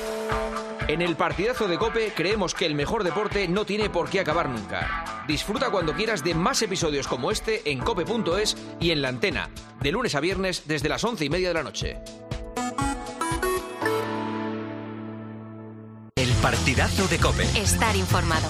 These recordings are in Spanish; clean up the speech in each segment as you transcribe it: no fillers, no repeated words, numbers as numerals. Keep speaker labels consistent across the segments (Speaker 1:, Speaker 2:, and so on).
Speaker 1: En el partidazo de COPE creemos que el mejor deporte no tiene por qué acabar nunca. Disfruta cuando quieras de más episodios como este en cope.es y en La Antena, de lunes a viernes desde las 11:30 de la noche.
Speaker 2: El partidazo de COPE.
Speaker 3: Estar informado.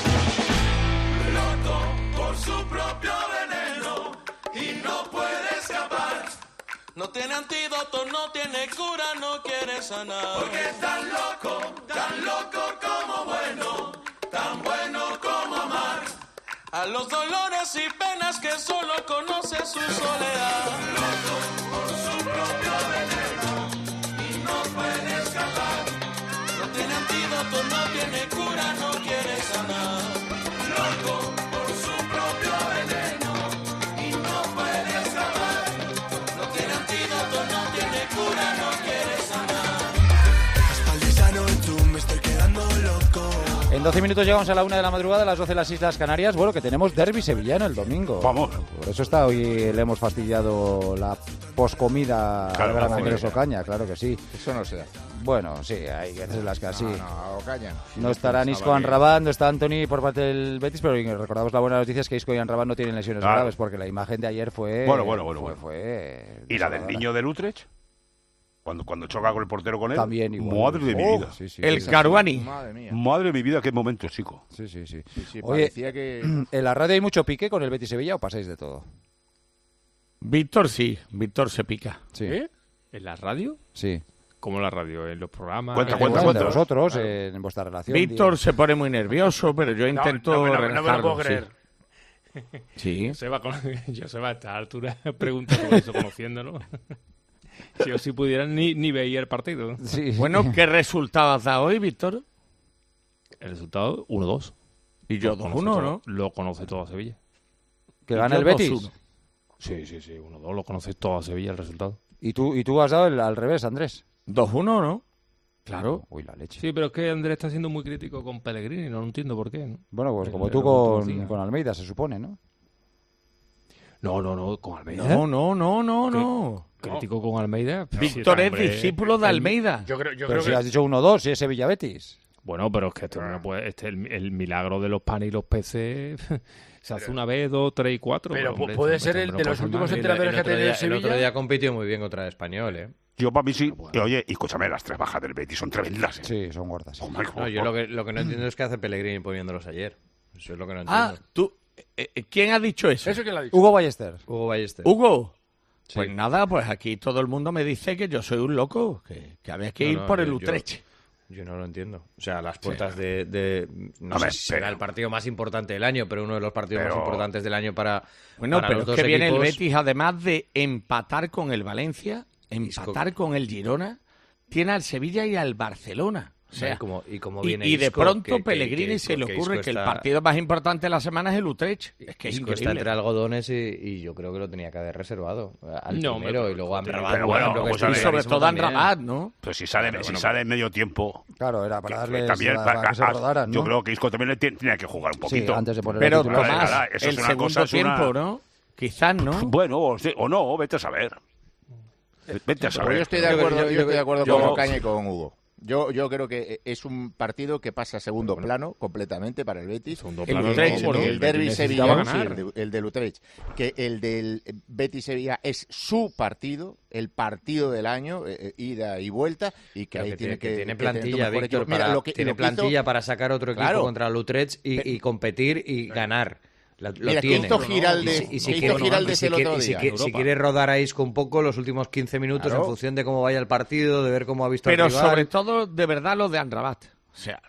Speaker 4: Loco por su propio veneno y no puede escapar. No tiene antídoto, no tiene cura, no quiere sanar. Porque es tan loco como bueno, tan bueno como amar. A los dolores y penas que solo conoce su soledad. Loco por su propio veneno y no puede escapar. No tiene antídoto, no tiene cura, no quiere sanar. Loco por su propio veneno y no puede escapar. No tiene antídoto, no tiene cura, no quiere sanar. Espaldesano, tú me estoy quedando loco.
Speaker 5: En 12 minutos llegamos a la 1 de la madrugada, a las 12 de las Islas Canarias. Bueno, que tenemos derbi sevillano el domingo.
Speaker 6: Vamos.
Speaker 5: Por eso hoy le hemos fastidiado la poscomida al gran Andrés Ocaña, claro que sí.
Speaker 7: Eso no se da.
Speaker 5: Bueno, sí, hay veces las que así.
Speaker 7: No, Ocaña.
Speaker 5: No estará Isco Anrabat, no está Antony por parte del Betis, pero recordamos la buena noticia es que Isco y Anrabat no tienen lesiones graves, porque la imagen de ayer fue...
Speaker 6: Bueno.
Speaker 5: Fue
Speaker 6: ¿Y la del niño del Utrecht? Cuando choca con el portero con él.
Speaker 5: También igual.
Speaker 6: Madre de mi vida.
Speaker 5: Sí,
Speaker 8: el Caruani.
Speaker 7: Madre mía.
Speaker 6: Madre de mi vida, qué momento, chico.
Speaker 5: Sí. Oye,
Speaker 7: parecía que...
Speaker 5: ¿en la radio hay mucho pique con el Betis Sevilla o pasáis de todo?
Speaker 8: Víctor sí, Víctor se pica.
Speaker 5: Sí.
Speaker 9: ¿En la radio?
Speaker 5: Sí.
Speaker 9: ¿Cómo la radio? ¿En los programas?
Speaker 6: Cuenta.
Speaker 5: De vosotros, en vuestra relación.
Speaker 8: Víctor se pone muy nervioso, pero yo intento
Speaker 9: no me lo
Speaker 8: relajarlo,
Speaker 9: puedo creer.
Speaker 8: Sí.
Speaker 9: Joseba, a esta altura pregunta sobre eso, conociéndolo. Si yo si pudieran ni veía el partido.
Speaker 5: Sí.
Speaker 8: Bueno, ¿qué resultado has dado hoy, Víctor?
Speaker 9: El resultado, 1-2.
Speaker 8: Y yo 2-1, ¿no?
Speaker 9: Lo conoce toda Sevilla.
Speaker 5: ¿Que gana el Betis?
Speaker 8: 2-1.
Speaker 9: Sí, 1-2, lo conoce toda Sevilla el resultado.
Speaker 5: ¿Y tú has dado al revés, Andrés?
Speaker 8: 2-1, ¿no? Claro.
Speaker 5: Uy, la leche.
Speaker 9: Sí, pero es que Andrés está siendo muy crítico con Pellegrini, no entiendo por qué, ¿no?
Speaker 5: Bueno, pues como
Speaker 9: Pero
Speaker 5: tú con Almeida, se supone, ¿no?
Speaker 9: No, con Almeida.
Speaker 8: No.
Speaker 9: Crítico con Almeida.
Speaker 8: Víctor es discípulo de Almeida.
Speaker 9: Yo creo
Speaker 5: Pero si has dicho 1-2, si es Sevilla Betis.
Speaker 9: Bueno, pero es que esto no puede, el milagro de los panes y los peces se hace una vez, 2, 3 y 4.
Speaker 7: Pero puede ser el de los últimos entrenadores que ha tenido el Sevilla.
Speaker 10: El otro día compitió muy bien contra el Español, ¿eh?
Speaker 6: Yo para mí sí. Y, oye, y escúchame, las 3 bajas del Betis son tremendas, ¿eh?
Speaker 5: Sí, son gordas.
Speaker 6: Oh, my God.
Speaker 10: No, yo lo que no entiendo es qué hace Pellegrini poniéndolos ayer. Eso es lo que no entiendo.
Speaker 8: Tú... ¿Quién ha dicho eso?
Speaker 7: ¿Eso quién lo ha dicho?
Speaker 5: Hugo Ballester.
Speaker 10: Hugo Ballester.
Speaker 8: ¿Hugo?
Speaker 10: Sí.
Speaker 8: Pues nada, pues aquí todo el mundo me dice que yo soy un loco, que había que ir por el Utrecht.
Speaker 10: Yo no lo entiendo. O sea, las puertas de no sé si será el partido más importante del año, pero uno de los partidos más importantes del año para
Speaker 8: Bueno,
Speaker 10: para
Speaker 8: pero
Speaker 10: los
Speaker 8: es
Speaker 10: dos
Speaker 8: que viene el
Speaker 10: equipos.
Speaker 8: Betis, además de empatar con el Valencia, empatar con el Girona, tiene al Sevilla y al Barcelona. O sea,
Speaker 10: y como viene
Speaker 8: y de
Speaker 10: Isco,
Speaker 8: pronto Pellegrini se le
Speaker 10: que
Speaker 8: ocurre
Speaker 10: Isco
Speaker 8: que el
Speaker 10: está-
Speaker 8: partido más importante de la semana es el Utrecht. Es que es
Speaker 10: Isco está
Speaker 8: increíble.
Speaker 10: entre algodones y yo creo que lo tenía que haber reservado al
Speaker 9: No,
Speaker 10: primero
Speaker 9: pero-
Speaker 10: y luego a Amrabat.
Speaker 6: pero bueno,
Speaker 10: por ejemplo, que
Speaker 6: vamos
Speaker 10: está
Speaker 6: a
Speaker 8: Y
Speaker 6: ver,
Speaker 10: ahora
Speaker 8: sobre
Speaker 10: mismo
Speaker 8: todo a
Speaker 10: también.
Speaker 8: Amrabat, ¿no?
Speaker 6: Pues si sale en medio tiempo.
Speaker 5: Claro, era para darles
Speaker 6: También,
Speaker 5: para que se rodaran, ¿no?
Speaker 6: yo creo que Isco también le tenía que jugar un
Speaker 5: Sí,
Speaker 6: poquito.
Speaker 5: antes de poner
Speaker 8: Pero
Speaker 5: el titular.
Speaker 8: Tomás,
Speaker 6: Claro, eso
Speaker 8: el
Speaker 6: es una
Speaker 8: segundo
Speaker 6: cosa, es una-
Speaker 8: tiempo, ¿no? Quizás, ¿no?
Speaker 6: Bueno, o no, vete a saber. Vete a
Speaker 7: Pero
Speaker 6: saber.
Speaker 7: yo estoy de acuerdo, con
Speaker 6: yo-
Speaker 7: Ocaña y con Hugo. Yo creo que es un partido que pasa a segundo plano completamente para el Betis.
Speaker 9: Segundo
Speaker 8: El
Speaker 9: plano,
Speaker 8: Utrecht,
Speaker 9: porque
Speaker 7: el derbi
Speaker 9: necesitaba
Speaker 7: sevillano,
Speaker 9: ganar.
Speaker 7: sí, el del Utrecht, que el del Betis Sevilla es su partido, el partido del año, ida y vuelta, y que
Speaker 10: Pero
Speaker 7: ahí tiene que
Speaker 10: tiene
Speaker 7: que tener
Speaker 10: plantilla,
Speaker 7: tu mejor
Speaker 10: Víctor,
Speaker 7: equipo. Mira,
Speaker 10: para,
Speaker 7: lo que
Speaker 10: tiene
Speaker 7: lo que hizo-
Speaker 10: plantilla para sacar otro equipo
Speaker 7: Claro.
Speaker 10: contra el Utrecht y competir y ganar. Lo
Speaker 7: Mira, ¿qué
Speaker 10: tiene.
Speaker 7: hizo Giraldes?
Speaker 10: Y si
Speaker 7: ¿Qué
Speaker 10: quiere-
Speaker 7: hizo Giraldes el otro
Speaker 10: y si
Speaker 7: día?
Speaker 10: quiere- si quiere rodar a Isco un poco los últimos 15 minutos
Speaker 7: Claro.
Speaker 10: en función de cómo vaya el partido, de ver cómo ha visto
Speaker 8: Pero
Speaker 10: al rival.
Speaker 8: sobre todo, de verdad, lo de Amrabat. O sea,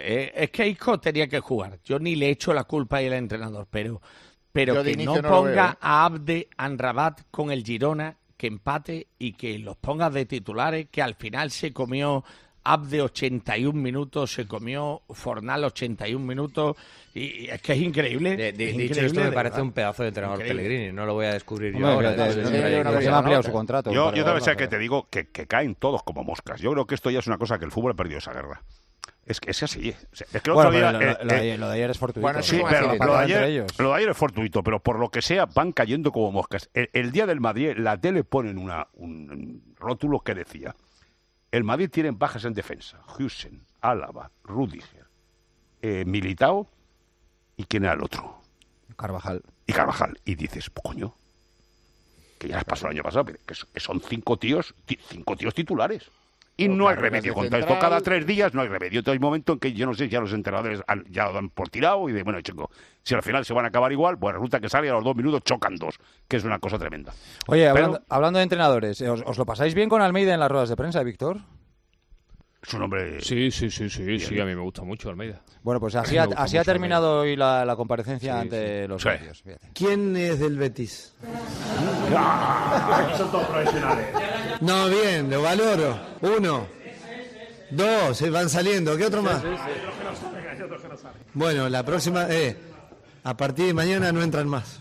Speaker 8: es que Isco tenía que jugar. Yo ni le echo la culpa al entrenador, pero
Speaker 7: Yo de
Speaker 8: que
Speaker 7: inicio
Speaker 8: no
Speaker 7: no lo
Speaker 8: ponga
Speaker 7: veo, ¿eh?
Speaker 8: a Abde Amrabat con el Girona, que empate y que los ponga de titulares, que al final se comió Abde 81 minutos, se comió Fornal 81 minutos, y es que es increíble. es
Speaker 10: Dicho
Speaker 8: increíble,
Speaker 10: esto, me
Speaker 8: de
Speaker 10: parece
Speaker 8: verdad.
Speaker 10: un pedazo de entrenador
Speaker 8: Increíble.
Speaker 10: Pellegrini. No lo voy a descubrir yo
Speaker 5: Hombre,
Speaker 10: ahora.
Speaker 5: pero
Speaker 10: Entonces,
Speaker 5: sí,
Speaker 10: me-
Speaker 5: una cosa, ha ampliado su contrato.
Speaker 6: Yo
Speaker 5: para
Speaker 6: también
Speaker 5: llevarlo,
Speaker 6: sé que
Speaker 5: pero-
Speaker 6: te digo que caen todos como moscas. Yo creo que esto ya es una cosa que el fútbol ha perdido esa guerra. Es que es así. O sea, es que el
Speaker 5: Bueno,
Speaker 6: otro día,
Speaker 5: pero lo de ayer es fortuito.
Speaker 7: Bueno,
Speaker 6: sí,
Speaker 7: como
Speaker 6: pero
Speaker 7: accidente.
Speaker 6: lo de
Speaker 5: entre
Speaker 6: ayer,
Speaker 5: ellos.
Speaker 6: lo de ayer es fortuito, pero por lo que sea van cayendo como moscas. El día del Madrid, la tele ponen un rótulo que decía: El Madrid tiene bajas en defensa. Huijsen, Álava, Rüdiger, Militao, ¿y quién era el otro?
Speaker 5: Carvajal.
Speaker 6: Y Carvajal. Y dices, coño, que ya les pasó el año pasado, que son 5 tíos titulares. Y no hay remedio contra esto. Cada 3 días no hay remedio. Entonces hay un momento en que yo no sé, ya los entrenadores ya lo dan por tirado y de, bueno, chico, si al final se van a acabar igual, pues resulta que sale y a los 2 minutos chocan 2, que es una cosa tremenda.
Speaker 5: Oye, hablando de entrenadores, ¿os lo pasáis bien con Almeida en las ruedas de prensa, Víctor?
Speaker 6: Es un hombre...
Speaker 9: Sí, a mí me gusta mucho Almeida.
Speaker 5: Bueno, pues así ha terminado hoy la comparecencia ante los medios.
Speaker 3: ¿Quién es del Betis?
Speaker 6: Aquí son todos profesionales.
Speaker 3: No, bien, lo valoro. 1, 2, van saliendo. ¿Qué otro más? Bueno, la próxima... a partir de mañana no entran más.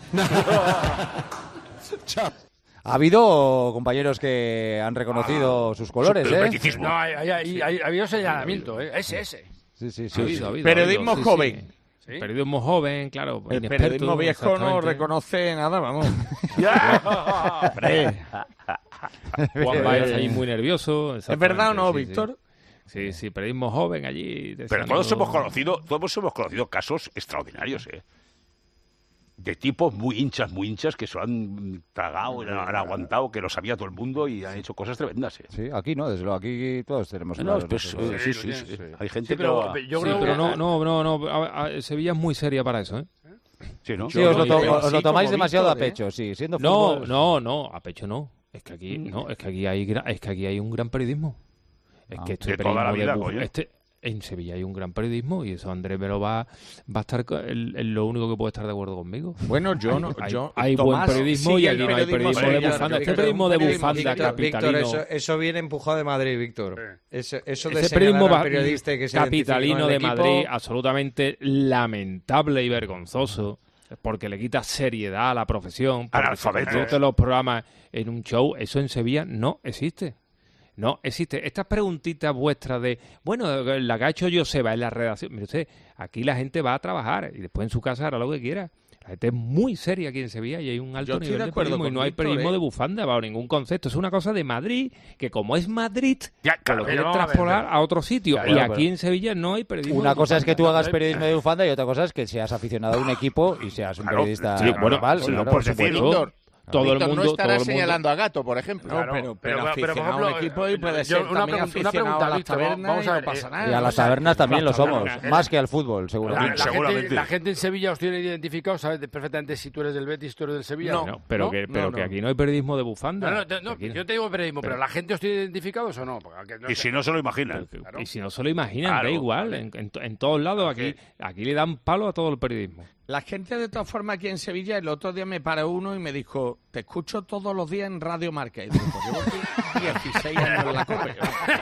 Speaker 5: Chao. Ha habido compañeros que han reconocido sus colores, ¿eh?
Speaker 11: No, ha habido señalamiento, ¿eh? Ese.
Speaker 5: Sí.
Speaker 8: Ha habido, periodismo joven.
Speaker 9: Sí. Periodismo joven, claro.
Speaker 8: El periodismo viejo no reconoce nada, vamos.
Speaker 9: Juan Baez ahí muy nervioso.
Speaker 8: ¿Es verdad o no, Víctor?
Speaker 9: Sí, periodismo joven allí.
Speaker 6: Pero todos hemos conocido casos extraordinarios, ¿eh? De tipos muy hinchas que se lo han tragado, han aguantado, que lo sabía todo el mundo y han hecho cosas tremendas, ¿eh?
Speaker 5: Sí, aquí no, desde luego, aquí todos tenemos...
Speaker 6: Sí. Hay gente
Speaker 11: pero
Speaker 9: Sevilla es muy seria para eso, ¿eh?
Speaker 6: Sí, ¿no?
Speaker 5: Sí, os lo tomáis demasiado a pecho, sí, siendo fútbol...
Speaker 9: No, a pecho no. Es que aquí hay un gran periodismo. Es que
Speaker 6: de toda la vida,
Speaker 9: en Sevilla hay un gran periodismo y eso Andrés Melo va a estar lo único que puede estar de acuerdo conmigo.
Speaker 8: Bueno,
Speaker 9: hay buen periodismo y aquí no hay periodismo de bufanda. Este periodismo de bufanda capitalino.
Speaker 10: Víctor, eso viene empujado de Madrid, Víctor. Eso de
Speaker 9: ese periodismo
Speaker 10: periodista que se
Speaker 9: capitalino de Madrid absolutamente lamentable y vergonzoso, porque le quita seriedad a la profesión, porque los programas en un show, eso en Sevilla no existe. No existe. Estas preguntitas vuestras de, bueno, la que ha hecho Joseba en la redacción. Mire usted, aquí la gente va a trabajar y después en su casa hará lo que quiera. La gente es muy seria aquí en Sevilla y hay un alto nivel de periodismo y no hay periodismo de bufanda bajo ningún concepto. Es una cosa de Madrid que como es Madrid, lo quiere traspolar a otro sitio. Y aquí en Sevilla no hay periodismo.
Speaker 5: Una cosa es que tú hagas periodismo de bufanda y otra cosa es que seas aficionado a un equipo y seas un periodista normal.
Speaker 6: Por supuesto.
Speaker 7: Todo el mundo no estará señalando a Gato, por ejemplo.
Speaker 8: No, pero aficionado a un equipo y puede ser también aficionado a las tabernas y no pasa nada.
Speaker 5: Y a las tabernas también lo somos, más que al fútbol, seguramente.
Speaker 11: La gente en Sevilla os tiene identificado, sabes perfectamente si tú eres del Betis, tú eres del Sevilla.
Speaker 9: No, pero que aquí no hay periodismo de bufanda.
Speaker 11: No, yo te digo periodismo, pero la gente os tiene identificados o no.
Speaker 6: Y si no se lo imaginan.
Speaker 9: Y si no se lo imaginan, da igual. En todos lados aquí le dan palo a todo el periodismo.
Speaker 8: La gente, de todas formas, aquí en Sevilla, el otro día me paró uno y me dijo, te escucho todos los días en Radio Marca. Y digo, pues llevo 16 años en la COPE.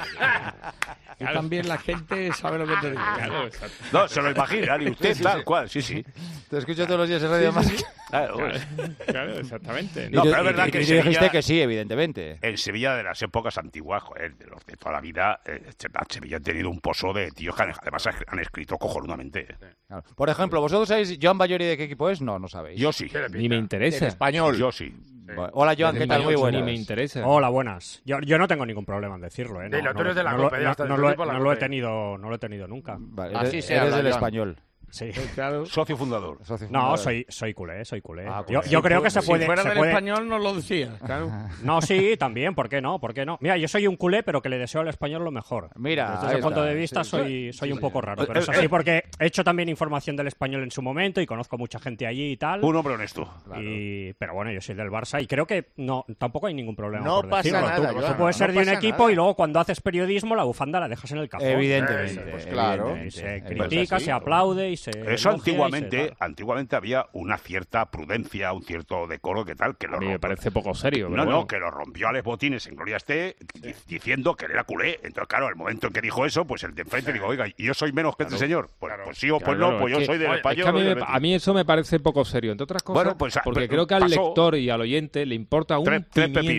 Speaker 8: Y también la gente sabe lo que te digo.
Speaker 9: Claro,
Speaker 6: no, se lo imaginan, y usted tal cual, sí.
Speaker 5: Te escucho todos los días en Radio Marca.
Speaker 9: Claro, exactamente.
Speaker 6: No, pero es verdad que Sevilla,
Speaker 5: dijiste que sí, evidentemente.
Speaker 6: En Sevilla de las épocas antiguas, joder, de los de toda la vida, Sevilla ha tenido un pozo de tíos que además han escrito cojonudamente.
Speaker 5: Claro. Por ejemplo, ¿vosotros sabéis Joan Bayori de qué equipo es? No sabéis.
Speaker 6: Yo sí.
Speaker 9: Ni me interesa.
Speaker 7: En español.
Speaker 6: Yo sí.
Speaker 5: Hola, Joan, ¿qué tal? Muy buenas.
Speaker 9: Ni me interesa.
Speaker 12: Hola, buenas. Yo no tengo ningún problema en decirlo, ¿eh?
Speaker 11: Dilo, tú eres de la COPE.
Speaker 12: No lo he tenido nunca.
Speaker 5: Vale, así eres del Español.
Speaker 12: Sí.
Speaker 6: Claro. Socio fundador.
Speaker 12: No, soy culé.
Speaker 5: Ah,
Speaker 12: yo creo que se puede...
Speaker 8: Si fuera del Español no lo decía, claro.
Speaker 12: No, sí, también, ¿por qué no? Mira, yo soy un culé, pero que le deseo al Español lo mejor.
Speaker 5: Mira,
Speaker 12: desde ese punto de vista soy un poco raro, pero eso sí, porque he hecho también información del Español en su momento y conozco mucha gente allí y tal.
Speaker 6: Un hombre honesto.
Speaker 12: Claro. Pero bueno, yo soy del Barça y creo que tampoco hay ningún problema por
Speaker 7: pasa
Speaker 12: decirlo.
Speaker 7: nada,
Speaker 12: Tú puedes ser de un equipo y luego cuando haces periodismo la bufanda la dejas en el cajón.
Speaker 5: Evidentemente.
Speaker 7: Pues claro.
Speaker 12: Y se critica, se aplaude y se...
Speaker 6: Eso antiguamente había una cierta prudencia, un cierto decoro que tal, que
Speaker 9: a mí me parece poco serio.
Speaker 6: Que lo rompió a Les Botines en Gloria esté diciendo que él era culé. Entonces, claro, el momento en que dijo eso, pues el de enfrente digo, oiga, ¿y yo soy menos que este señor? Pues sí o pues no, pues yo soy del Español.
Speaker 9: Es que a mí eso me parece poco serio, entre otras cosas,
Speaker 6: bueno, pues,
Speaker 9: porque creo que al lector y al oyente le importa un pimiento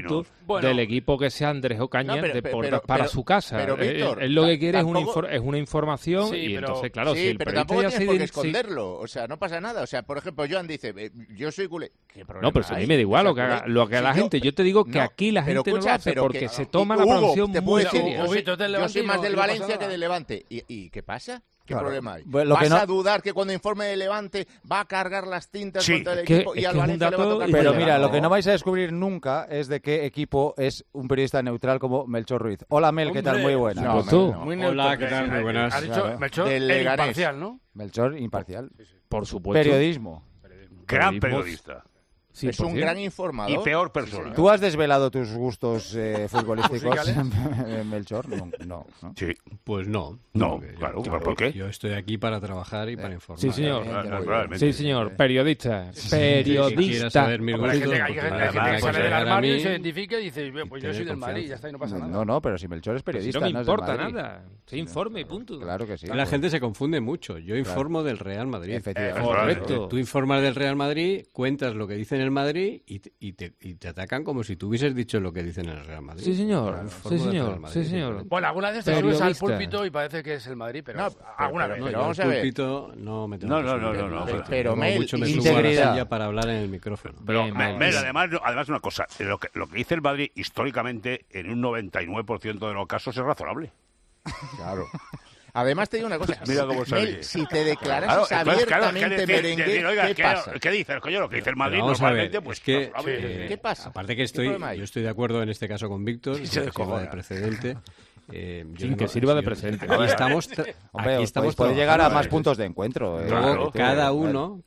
Speaker 9: del equipo que sea Andrés Ocaña para su casa.
Speaker 7: Pero, Víctor,
Speaker 9: él lo que quiere
Speaker 7: tampoco...
Speaker 9: es una información y entonces, claro, si el
Speaker 7: pero tampoco tienes por qué esconderlo. O sea, no pasa nada. O sea, por ejemplo, Joan dice, yo soy culé. ¿Qué problema
Speaker 9: no, pero si a mí me da igual lo que haga la gente. Yo te digo que aquí la gente no lo hace porque se toma la producción muy seria.
Speaker 7: Yo soy más del Valencia que del Levante. ¿Y qué pasa? ¿Qué problema hay?
Speaker 5: Bueno,
Speaker 7: ¿Vas a dudar que cuando informe de Levante va a cargar las tintas contra el equipo y al Valencia le va a tocar?
Speaker 5: Pero mira, lo que no vais a descubrir nunca es de qué equipo es un periodista neutral como Melchor Ruiz. Hola, Mel, ¿qué tal? Muy buenas.
Speaker 12: Hola, ¿qué tal? Muy buenas.
Speaker 11: Has dicho Melchor imparcial, ¿no?
Speaker 5: Melchor imparcial.
Speaker 9: Por supuesto.
Speaker 5: Periodismo.
Speaker 6: Gran periodista.
Speaker 7: Sí, es un gran informador.
Speaker 6: Y peor persona.
Speaker 5: ¿Tú has desvelado tus gustos futbolísticos, Melchor? No.
Speaker 13: Sí. Pues no.
Speaker 6: No, claro. ¿Por qué?
Speaker 13: Yo estoy aquí para trabajar y para informar.
Speaker 9: Sí, señor. Sí, señor. Periodista. Periodista.
Speaker 13: Saber mis gustos.
Speaker 11: Hay gente que sale del armario y se identifica y dice, pues yo soy del Madrid y ya está, y no pasa nada.
Speaker 5: No, pero si Melchor es periodista,
Speaker 9: no me importa nada. Se informe y punto.
Speaker 5: Claro que sí.
Speaker 13: La gente se confunde mucho. Yo informo del Real Madrid.
Speaker 5: Efectivamente.
Speaker 9: Correcto.
Speaker 13: Tú informas del Real Madrid, cuentas lo que dicen en el Madrid y te atacan como si tú hubieses dicho lo que dicen en el Real Madrid.
Speaker 9: Sí, señor. Sí, señor.
Speaker 11: Bueno, alguna vez te subes al púlpito y parece que es el Madrid, pero alguna vez.
Speaker 13: Pero vamos a ver. Púlpito no me tengo
Speaker 7: pero
Speaker 13: Mel, integridad ya para hablar en el micrófono.
Speaker 6: Pero Mel, además una cosa, lo que dice el Madrid históricamente en un 99% de los casos es razonable.
Speaker 7: Claro. Además te digo una cosa,
Speaker 6: mira cómo
Speaker 7: Mel, si te declaras abiertamente merengue,
Speaker 6: oiga,
Speaker 7: ¿qué pasa?
Speaker 6: ¿Qué dices, coño? Lo que dice el Madrid
Speaker 13: vamos
Speaker 6: normalmente,
Speaker 13: a ver,
Speaker 6: pues...
Speaker 7: ¿Qué pasa?
Speaker 13: Aparte que yo estoy de acuerdo en este caso con Víctor, que sirva de precedente.
Speaker 9: Sin que sirva de precedente.
Speaker 5: Aquí estamos puede llegar a más puntos de encuentro.
Speaker 13: Luego, cada uno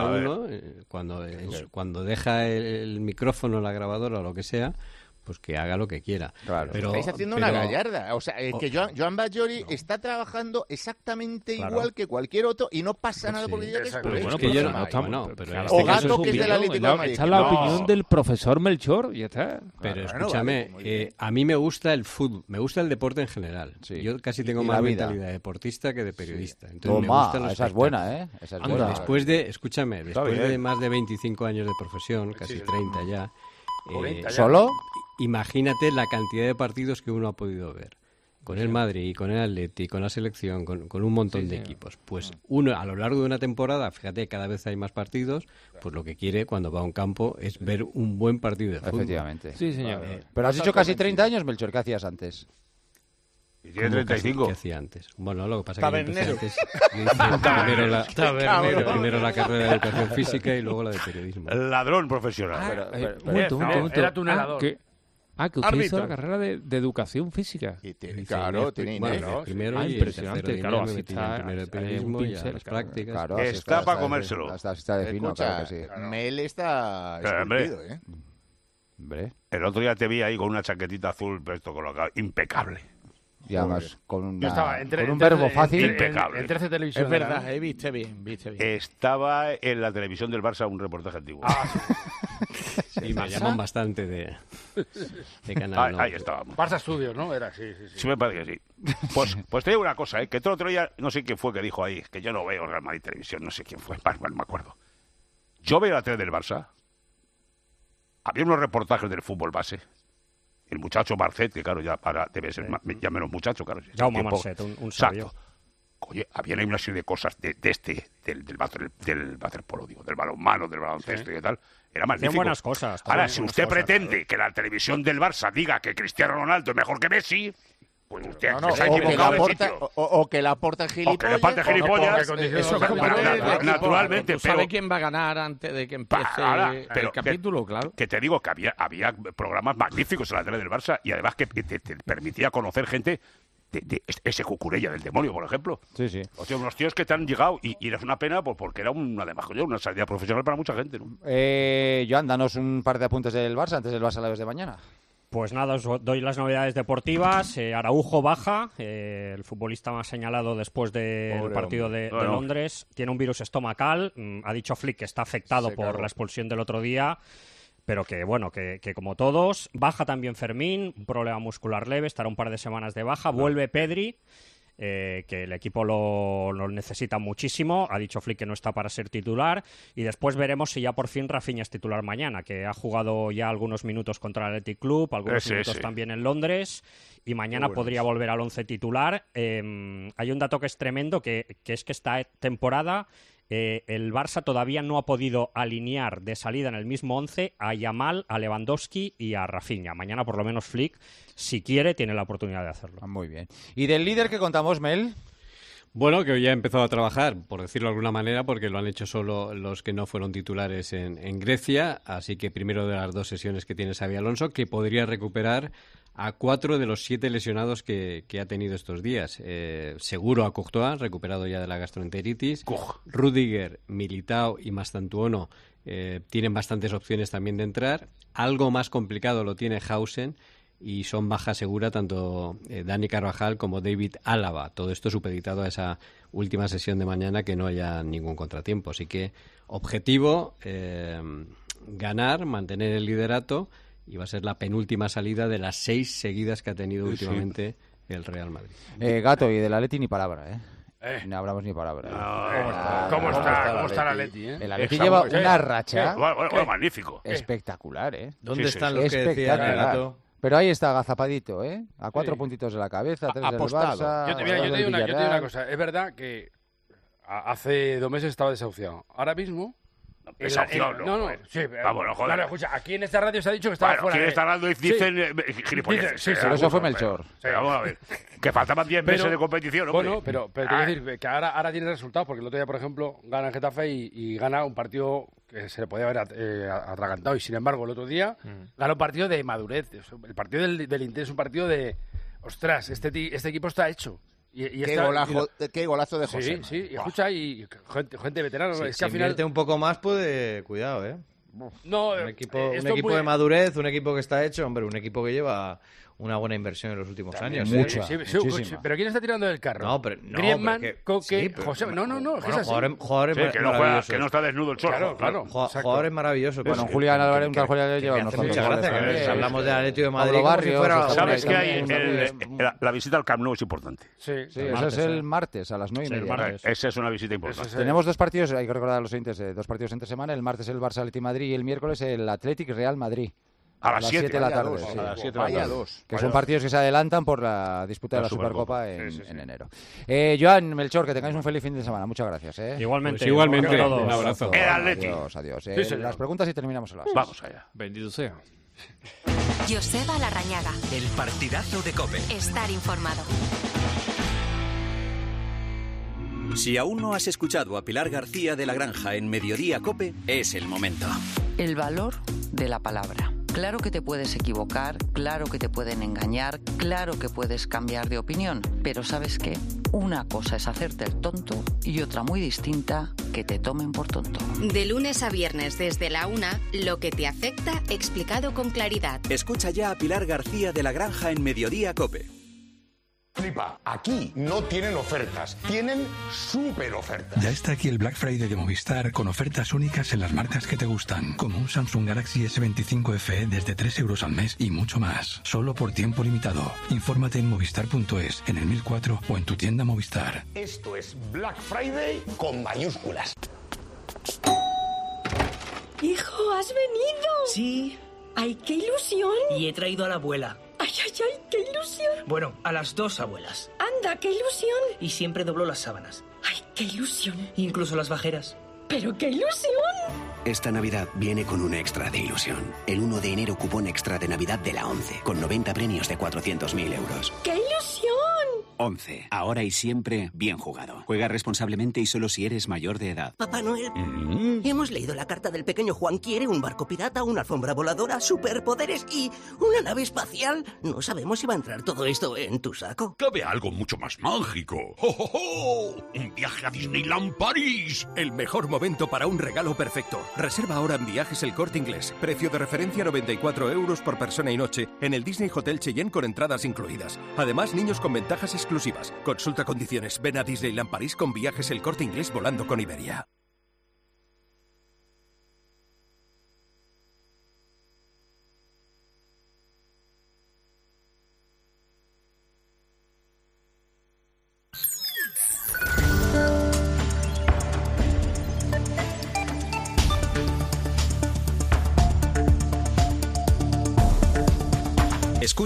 Speaker 13: cuando deja el micrófono, la grabadora o lo que sea, pues que haga lo que quiera.
Speaker 5: Claro.
Speaker 7: Pero estáis haciendo una gallarda. O sea, que Joan Bajori está trabajando exactamente igual que cualquier otro y no pasa nada porque diga que es culé.
Speaker 9: Bueno, pero
Speaker 7: o Gato, que es del Atlético de Madrid.
Speaker 9: Esta es la opinión del profesor Melchor y ya está.
Speaker 13: Pero escúchame, a mí me gusta el fútbol, me gusta el deporte en general. Yo casi tengo más mentalidad de deportista que de periodista. Entonces me gustan los
Speaker 5: esa es buena, ¿eh? Esa es buena.
Speaker 13: Después de más de 25 años de profesión, casi 30 ya,
Speaker 5: ¿solo?
Speaker 13: Imagínate la cantidad de partidos que uno ha podido ver. Con el Madrid, con el Atleti, con la selección, con un montón de equipos. Pues uno, a lo largo de una temporada, fíjate, cada vez hay más partidos, pues lo que quiere cuando va a un campo es ver un buen partido de fútbol.
Speaker 5: Efectivamente.
Speaker 9: Sí, señor.
Speaker 5: Pero has dicho casi 30 años, Melchor, ¿qué hacías antes?
Speaker 6: ¿Y tiene 35?
Speaker 13: ¿Qué hacía antes? Bueno, lo que pasa es que yo empecé antes. Primero la carrera de educación física y luego la de periodismo.
Speaker 6: Ladrón profesional.
Speaker 9: Un momento.
Speaker 11: Era tunelador.
Speaker 9: Que usted hizo la carrera de educación física.
Speaker 7: Claro, tiene
Speaker 13: primero
Speaker 9: impresionante, claro, así está.
Speaker 13: Primero de periodismo y las prácticas.
Speaker 5: Claro,
Speaker 6: está para comérselo.
Speaker 5: Está de fino, claro que sí.
Speaker 7: Mel está esculpido, ¿eh?
Speaker 5: Hombre.
Speaker 6: El otro día te vi ahí con una chaquetita azul, esto colocado, impecable.
Speaker 5: Y además con un
Speaker 11: un
Speaker 5: verbo fácil.
Speaker 6: Impecable.
Speaker 11: En 13 televisión.
Speaker 8: Es verdad, viste bien.
Speaker 6: Estaba en la televisión del Barça un reportaje antiguo.
Speaker 13: Sí, me llaman bastante de canal.
Speaker 6: Ahí estábamos.
Speaker 11: Barça Studios, ¿no? Era, sí.
Speaker 6: Sí, me parece que sí. Pues te digo una cosa, que todo el otro día, no sé quién fue que dijo ahí, que yo no veo Real Madrid Televisión, no sé quién fue, no me acuerdo. Yo veo la tele del Barça. Había unos reportajes del fútbol base. El muchacho Marcet, que claro, ya debe ser ya menos muchacho, claro.
Speaker 12: Jaume Marcet, un sabio.
Speaker 6: Oye, había una serie de cosas del waterpolo, digo, del balonmano, del baloncesto y tal. Era magnífico.
Speaker 12: Hacían buenas cosas.
Speaker 6: Ahora, si usted pretende que la televisión del Barça diga que Cristiano Ronaldo es mejor que Messi, pues usted se ha equivocado de sitio.
Speaker 7: O que la aporta gilipollas.
Speaker 6: O que le parte gilipollas. Naturalmente.
Speaker 8: ¿Tú sabes quién va a ganar antes de que empiece el capítulo? Claro.
Speaker 6: Que te digo que había programas magníficos en la tele del Barça y además que te permitía conocer gente de ese Cucurella del demonio, por ejemplo.
Speaker 5: Sí.
Speaker 6: O sea, unos tíos que te han llegado y eres una pena porque era una salida profesional para mucha gente, ¿no?
Speaker 5: Joan, danos un par de apuntes del Barça antes del Barça Alaves de mañana.
Speaker 12: Pues nada, os doy las novedades deportivas. Araujo baja, el futbolista más señalado después del partido de Londres. Tiene un virus estomacal. Ha dicho Flick que está afectado por la expulsión del otro día. Pero que, bueno, que como todos. Baja también Fermín, un problema muscular leve, estará un par de semanas de baja. Vuelve Pedri. que el equipo lo necesita muchísimo. Ha dicho Flick que no está para ser titular, y después veremos si ya por fin Rafinha es titular mañana, que ha jugado ya algunos minutos contra el Athletic Club, algunos minutos también en Londres, y mañana podría volver al 11 titular. Hay un dato que es tremendo, que es que esta temporada el Barça todavía no ha podido alinear de salida en el mismo 11 a Yamal, a Lewandowski y a Rafinha. Mañana por lo menos Flick, si quiere, tiene la oportunidad de hacerlo.
Speaker 5: Muy bien. ¿Y del líder que contamos, Mel?
Speaker 13: Bueno, que hoy ya ha empezado a trabajar, por decirlo de alguna manera, porque lo han hecho solo los que no fueron titulares en Grecia, así que primero de las 2 sesiones que tiene Xabi Alonso, que podría recuperar a 4 de los 7 lesionados que ha tenido estos días. Seguro a Courtois, recuperado ya de la gastroenteritis. Rüdiger, Militao y Mastantuono tienen bastantes opciones también de entrar. Algo más complicado lo tiene Hausen, y son baja segura tanto Dani Carvajal como David Álava. Todo esto supeditado a esa última sesión de mañana, que no haya ningún contratiempo. Así que objetivo, ganar, mantener el liderato, y va a ser la penúltima salida de las 6 seguidas que ha tenido últimamente el Real Madrid.
Speaker 5: Gato, y del Atleti ni palabra, no hablamos ni palabra.
Speaker 11: ¿Cómo está el Atleti?
Speaker 5: El Atleti lleva una racha
Speaker 6: magnífico.
Speaker 5: Espectacular,
Speaker 10: ¿Dónde están los que decía Gato?
Speaker 5: Pero ahí está agazapadito, a 4 puntitos de la cabeza, 3 del Barça.
Speaker 11: Yo te digo una cosa. Es verdad que hace 2 meses estaba desahuciado. Ahora mismo...
Speaker 6: Desahuciado,
Speaker 11: no, sí.
Speaker 6: Vamos, no joder.
Speaker 11: Claro, escucha, aquí en esta radio se ha dicho que estaba fuera.
Speaker 6: Aquí en esta radio dicen gilipolleces.
Speaker 11: Sí,
Speaker 5: pero eso fue Melchor.
Speaker 6: Vamos a ver. Que faltaban 10 meses de competición, hombre.
Speaker 11: Bueno, pero te quiero decir que ahora tiene resultados, porque el otro día, por ejemplo, gana el Getafe y gana un partido que se le podía haber atragantado, y sin embargo el otro día gana un partido de madurez. El partido del Inter es un partido de... Ostras, este equipo está hecho.
Speaker 7: Qué golazo de José.
Speaker 11: Sí, y escucha, y gente veterana.
Speaker 10: Sí,
Speaker 11: es que al
Speaker 10: si
Speaker 11: final...
Speaker 10: invierte un poco más, cuidado,
Speaker 11: No,
Speaker 10: un equipo de madurez, un equipo que está hecho, hombre, un equipo que lleva una buena inversión en los últimos años.
Speaker 5: Muchísima.
Speaker 11: Pero ¿quién está tirando del carro?
Speaker 10: No,
Speaker 11: Griezmann, Coque, José... No,
Speaker 10: es así. Jugadores maravillosos.
Speaker 6: Que no está desnudo el sol.
Speaker 11: Claro.
Speaker 10: Jugadores maravillosos.
Speaker 5: Bueno, Julián Álvarez, un tal Julián Álvarez lleva unos
Speaker 10: muchas gracias. Hablamos del Atlético de Madrid.
Speaker 6: Sabes que hay la visita al Camp Nou es importante.
Speaker 5: Sí, eso es el martes a las 9:30.
Speaker 6: Esa es una visita importante.
Speaker 5: Tenemos 2 partidos, hay que recordar a los oyentes, 2 partidos entre semana. El martes el Barça Atlético Madrid y el miércoles el Atlético Real Madrid.
Speaker 6: A las 7
Speaker 5: de la tarde. Que son partidos que se adelantan por la disputa de la Supercopa en enero. Joan, Melchor, que tengáis un feliz fin de semana. Muchas gracias.
Speaker 12: Igualmente.
Speaker 13: Pues igualmente. Un abrazo.
Speaker 5: Adiós. Las preguntas y terminamos a las 6.
Speaker 6: Vamos allá.
Speaker 9: Bendito sea.
Speaker 14: Joseba Larrañaga.
Speaker 2: El partidazo de COPE.
Speaker 14: Estar informado.
Speaker 2: Si aún no has escuchado a Pilar García de la Granja en Mediodía COPE, es el momento.
Speaker 15: El valor de la palabra. Claro que te puedes equivocar, claro que te pueden engañar, claro que puedes cambiar de opinión, pero ¿sabes qué? Una cosa es hacerte el tonto y otra muy distinta, que te tomen por tonto.
Speaker 14: De lunes a viernes desde la 1, lo que te afecta explicado con claridad.
Speaker 2: Escucha ya a Pilar García de la Granja en Mediodía COPE.
Speaker 16: Flipa, aquí no tienen ofertas, tienen súper ofertas.
Speaker 17: Ya está aquí el Black Friday de Movistar con ofertas únicas en las marcas que te gustan, como un Samsung Galaxy S25 FE desde 3 euros al mes y mucho más, solo por tiempo limitado. Infórmate en movistar.es, en el 1004 o en tu tienda Movistar.
Speaker 16: Esto es Black Friday con mayúsculas.
Speaker 18: Hijo, ¿has venido?
Speaker 19: Sí.
Speaker 18: ¡Ay, qué ilusión!
Speaker 19: Y he traído a la abuela.
Speaker 18: ¡Ay, qué ilusión!
Speaker 19: Bueno, a las 2 abuelas.
Speaker 18: ¡Anda, qué ilusión!
Speaker 19: Y siempre doblo las sábanas.
Speaker 18: ¡Ay, qué ilusión!
Speaker 19: Incluso las bajeras.
Speaker 18: ¡Pero qué ilusión!
Speaker 20: Esta Navidad viene con un extra de ilusión. El 1 de enero cupón extra de Navidad de la 11, con 90 premios de 400.000 euros.
Speaker 18: ¡Qué ilusión!
Speaker 20: 11. Ahora y siempre, bien jugado. Juega responsablemente y solo si eres mayor de edad.
Speaker 21: Papá Noel, hemos leído la carta del pequeño Juan. Quiere un barco pirata, una alfombra voladora, superpoderes y una nave espacial. No sabemos si va a entrar todo esto en tu saco.
Speaker 22: Cabe algo mucho más mágico. ¡Oh, oh, oh! ¡Un viaje a Disneyland París!
Speaker 23: El mejor momento para un regalo perfecto. Reserva ahora en Viajes El Corte Inglés. Precio de referencia 94 euros por persona y noche en el Disney Hotel Cheyenne con entradas incluidas. Además, niños con ventajas exclusivas. Consulta condiciones. Ven a Disneyland París con Viajes El Corte Inglés volando con Iberia.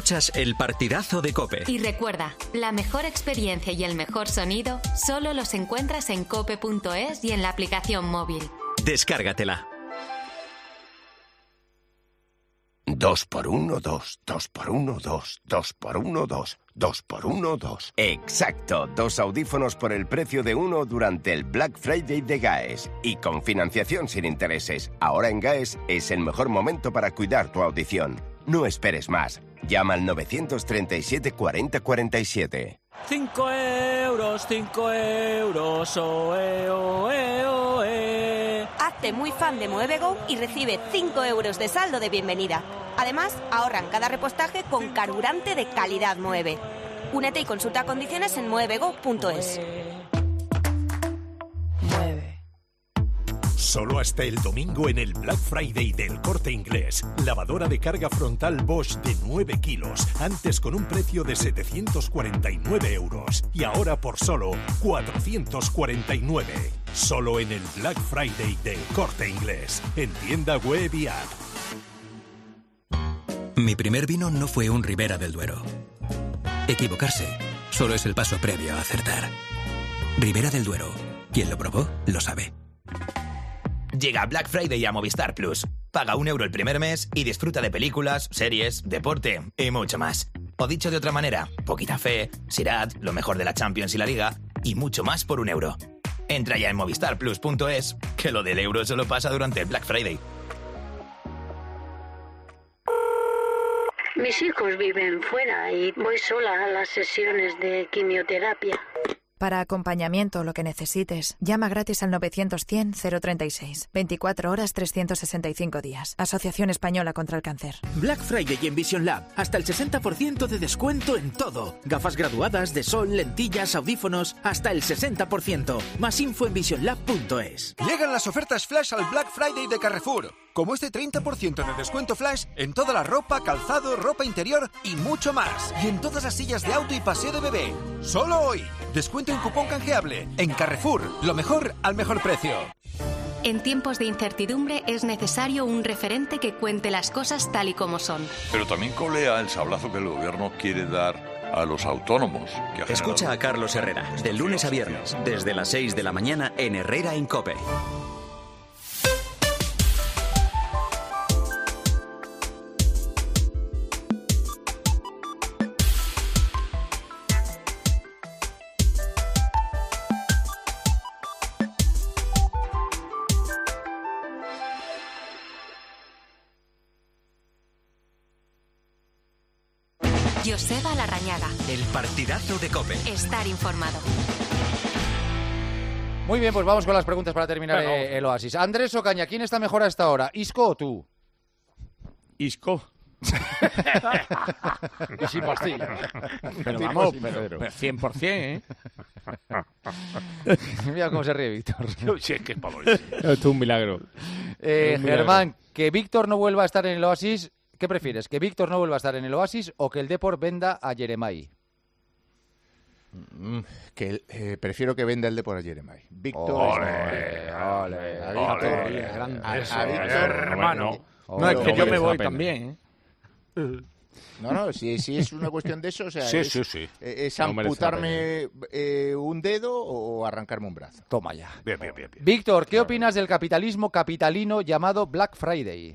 Speaker 2: Escuchas El Partidazo de COPE.
Speaker 14: Y recuerda, la mejor experiencia y el mejor sonido solo los encuentras en cope.es y en la aplicación móvil.
Speaker 2: Descárgatela.
Speaker 16: 2x1, 2, 2x1, 2, 2x1, 2, 2x1, 2. Exacto, 2 audífonos por el precio de uno durante el Black Friday de GAES. Y con financiación sin intereses. Ahora en GAES es el mejor momento para cuidar tu audición. No esperes más. Llama al 937 40 47.
Speaker 1: 5 euros, oe, oe, oe.
Speaker 3: Hazte muy fan de Moevego y recibe 5 euros de saldo de bienvenida. Además, ahorran cada repostaje con carburante de calidad Moeve. Únete y consulta condiciones en moevego.es.
Speaker 4: Solo hasta el domingo en el Black Friday del Corte Inglés. Lavadora de carga frontal Bosch de 9 kilos. Antes con un precio de 749 euros. Y ahora por solo 449. Solo en el Black Friday del Corte Inglés. En tienda web y app.
Speaker 2: Mi primer vino no fue un Ribera del Duero. Equivocarse solo es el paso previo a acertar. Ribera del Duero. Quien lo probó, lo sabe.
Speaker 24: Llega Black Friday a Movistar Plus. Paga €1 el primer mes y disfruta de películas, series, deporte y mucho más. O dicho de otra manera, Poquita Fe, Sirat, lo mejor de la Champions y la Liga y mucho más por €1. Entra ya en movistarplus.es, que lo del euro solo pasa durante el Black Friday.
Speaker 25: Mis hijos viven fuera y voy sola a las sesiones de quimioterapia.
Speaker 26: Para acompañamiento, lo que necesites, llama gratis al 900-100-036. 24 horas, 365 días. Asociación Española contra el Cáncer.
Speaker 27: Black Friday en Vision Lab. Hasta el 60% de descuento en todo. Gafas graduadas, de sol, lentillas, audífonos. Hasta el 60%. Más info en visionlab.es.
Speaker 28: Llegan las ofertas flash al Black Friday de Carrefour. Como este 30% de descuento flash en toda la ropa, calzado, ropa interior y mucho más. Y en todas las sillas de auto y paseo de bebé. Solo hoy. Descuento en cupón canjeable. En Carrefour. Lo mejor al mejor precio.
Speaker 14: En tiempos de incertidumbre es necesario un referente que cuente las cosas tal y como son.
Speaker 29: Pero también colea el sablazo que el gobierno quiere dar a los autónomos.
Speaker 2: Escucha a Carlos Herrera, de lunes a viernes, desde las 6 de la mañana en Herrera en COPE.
Speaker 14: Joseba Larrañaga.
Speaker 2: El Partidazo de COPE.
Speaker 14: Estar informado.
Speaker 5: Muy bien, pues vamos con las preguntas para terminar el Oasis. Andrés Ocaña, ¿quién está mejor a esta hora? ¿Isco o tú?
Speaker 8: Isco.
Speaker 11: Y sin pastilla.
Speaker 8: Pero vamos, pero 100%, ¿eh?
Speaker 5: Mira cómo se ríe Víctor.
Speaker 6: Sí, es que es pavo.
Speaker 9: Esto es un milagro.
Speaker 5: Germán, que Víctor no vuelva a estar en el Oasis. ¿Qué prefieres? ¿Que Víctor no vuelva a estar en el Oasis o que el Depor venda a Yeremay?
Speaker 7: Prefiero que venda el Depor a Yeremay. Víctor.
Speaker 8: Ole. A Víctor, hermano. No, es que yo me voy también, ¿eh?
Speaker 7: No, si es una cuestión de eso, o sea,
Speaker 6: sí.
Speaker 7: es amputarme un dedo o arrancarme un brazo.
Speaker 5: Toma ya.
Speaker 6: Bien.
Speaker 5: Víctor, ¿qué opinas del capitalismo capitalino llamado Black Friday?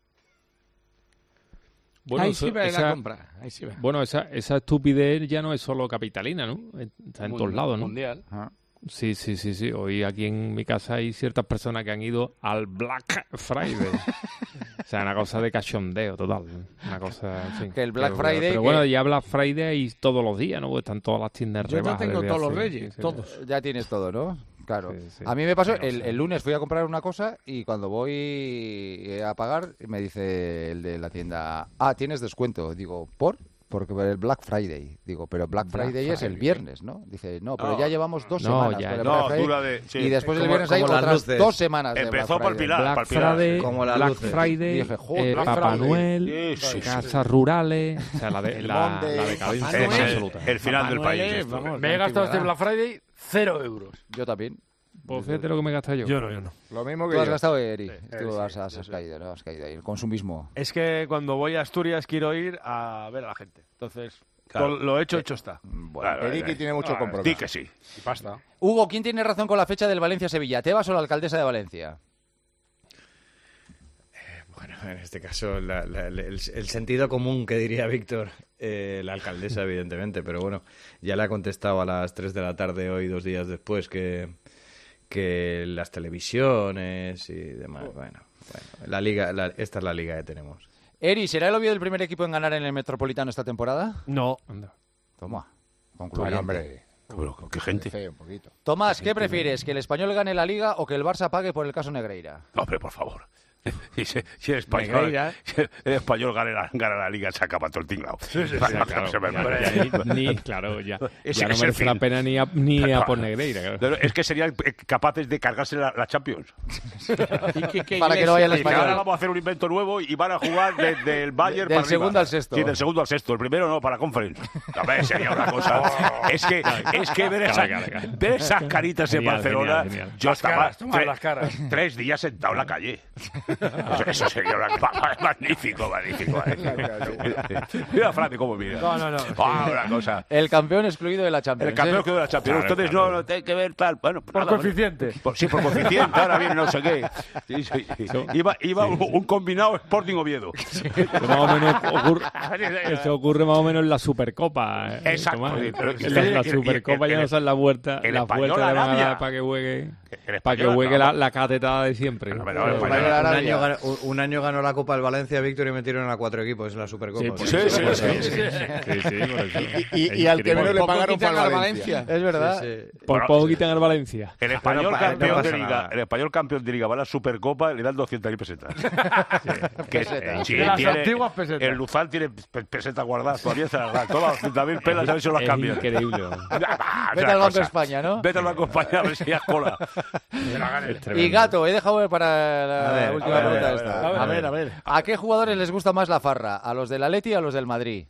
Speaker 9: Bueno,
Speaker 8: ahí sí ve la compra.
Speaker 9: Bueno, esa estupidez ya no es solo capitalina, ¿no? Está en todos lados, ¿no?
Speaker 11: Mundial.
Speaker 9: Sí. Hoy aquí en mi casa hay ciertas personas que han ido al Black Friday. O sea, una cosa de cachondeo total. Una cosa, en fin.
Speaker 5: Que el Black Friday...
Speaker 9: Pero bueno, ya Black Friday todos los días, ¿no? Porque están todas las tiendas rebajas.
Speaker 8: Yo ya tengo todos los reyes, todos.
Speaker 5: Ya tienes todo, ¿no? Claro.
Speaker 9: Sí.
Speaker 5: A mí me pasó, el lunes fui a comprar una cosa y cuando voy a pagar me dice el de la tienda, tienes descuento. Digo, ¿por? Porque el Black Friday. Digo, pero Black Friday es el viernes, ¿no? Dice, no, pero ya llevamos 2 semanas. Y después el viernes hay otras 2 semanas de Black Friday.
Speaker 6: Empezó por Pilar.
Speaker 9: Black Friday,
Speaker 10: como la
Speaker 9: Black Friday,
Speaker 5: dije, joder,
Speaker 9: Papá Noel, casas rurales, o sea, la decadencia absoluta.
Speaker 6: El final del país.
Speaker 11: Me he gastado este Black Friday 0 euros.
Speaker 5: Yo también.
Speaker 9: Pues fíjate lo que me he gastado yo.
Speaker 12: Yo no.
Speaker 7: Lo mismo que
Speaker 5: Tú has
Speaker 7: yo.
Speaker 5: gastado, Eri.
Speaker 7: Sí,
Speaker 5: Tú
Speaker 7: sí,
Speaker 5: has caído, ¿no? Has caído ahí. El consumismo.
Speaker 12: Es que cuando voy a Asturias quiero ir a ver a la gente. Entonces,
Speaker 6: Claro.
Speaker 12: lo hecho está.
Speaker 6: Bueno,
Speaker 7: Eriki tiene mucho compromiso.
Speaker 6: Di que sí.
Speaker 11: Y pasta.
Speaker 5: Hugo, ¿quién tiene razón con la fecha del Valencia-Sevilla? ¿Tebas o la alcaldesa de Valencia?
Speaker 10: Bueno, en este caso, el sentido común que diría Víctor, la alcaldesa, evidentemente, pero bueno, ya le ha contestado a las 3 de la tarde hoy, 2 días después, que las televisiones y demás, bueno, la liga, esta es la liga que tenemos.
Speaker 5: Eri, ¿será el Oviedo el primer equipo en ganar en el Metropolitano esta temporada?
Speaker 12: No.
Speaker 5: Toma, concluyente.
Speaker 7: Hombre,
Speaker 6: Pero, qué gente.
Speaker 7: feo un poquito.
Speaker 5: Tomás, ¿qué prefieres? ¿Que el Español gane la Liga o que el Barça pague por el caso Negreira?
Speaker 6: Hombre, por favor. Si el español gana la liga, se acaba todo el tinglado.
Speaker 9: Claro, ya
Speaker 6: Es
Speaker 9: no
Speaker 6: el
Speaker 9: merece la
Speaker 6: fin.
Speaker 9: pena ni a por Negreira. Claro.
Speaker 6: Es que serían capaces de cargarse la Champions.
Speaker 5: Para que no vaya el
Speaker 6: Y
Speaker 5: Español.
Speaker 6: ahora vamos a hacer un invento nuevo y van a jugar desde el Bayern
Speaker 5: Del
Speaker 6: para
Speaker 5: segundo
Speaker 6: arriba.
Speaker 5: al sexto.
Speaker 6: Sí, del segundo al sexto. El primero no, para Conference. A ver, sería una cosa. Es que ver esas caritas en
Speaker 9: Genial,
Speaker 6: Barcelona.
Speaker 9: genial.
Speaker 6: Yo
Speaker 11: Las
Speaker 6: estaba
Speaker 11: caras, toma las caras.
Speaker 6: 3 días sentado en la calle. Eso sería magnífico. Mira a Fran cómo mira.
Speaker 12: No.
Speaker 6: Una cosa.
Speaker 5: El campeón excluido de la Champions.
Speaker 6: El campeón quedó de la Champions. Entonces no tiene que ver tal. Bueno,
Speaker 12: Por coeficiente.
Speaker 6: Sí, por coeficiente. Ahora viene no sé qué. Sí. Iba un combinado Sporting Oviedo.
Speaker 9: Que más o menos eso ocurre más o menos en la Supercopa.
Speaker 6: Exacto.
Speaker 9: Tomás.
Speaker 6: Pero
Speaker 9: La Supercopa ya no son las vueltas.
Speaker 6: el
Speaker 9: Las
Speaker 6: español
Speaker 9: vueltas le van a
Speaker 6: Arabia.
Speaker 9: dar para que juegue.
Speaker 6: El
Speaker 9: Para que
Speaker 6: español
Speaker 9: juegue
Speaker 6: Arabia.
Speaker 9: la catetada de siempre.
Speaker 10: Un año ganó la Copa del Valencia, Víctor, y metieron a 4 equipos en la Supercopa.
Speaker 9: Sí, por eso.
Speaker 7: Y al que menos le pagaron para el Valencia.
Speaker 5: Es verdad.
Speaker 9: Por poco quitan al Valencia.
Speaker 6: El español
Speaker 10: no
Speaker 6: campeón
Speaker 10: pasa
Speaker 6: de liga,
Speaker 10: nada.
Speaker 6: el español campeón de liga va a la Supercopa y le dan 200.000 pesetas. Sí,
Speaker 12: De las
Speaker 6: tiene-
Speaker 12: antiguas pesetas.
Speaker 6: El Luzán tiene pesetas guardadas, todavía se las da. Todas las 200.000 pelas a ver si las
Speaker 9: Es
Speaker 6: cambian.
Speaker 9: increíble.
Speaker 5: Vete al Banco de España, ¿no?
Speaker 6: Vete al Banco de España a ver si hay cola.
Speaker 5: Y Gato, he dejado para la última pregunta esta.
Speaker 12: A ver.
Speaker 5: ¿A qué jugadores les gusta más la farra? ¿A los del Atleti o a los del Madrid?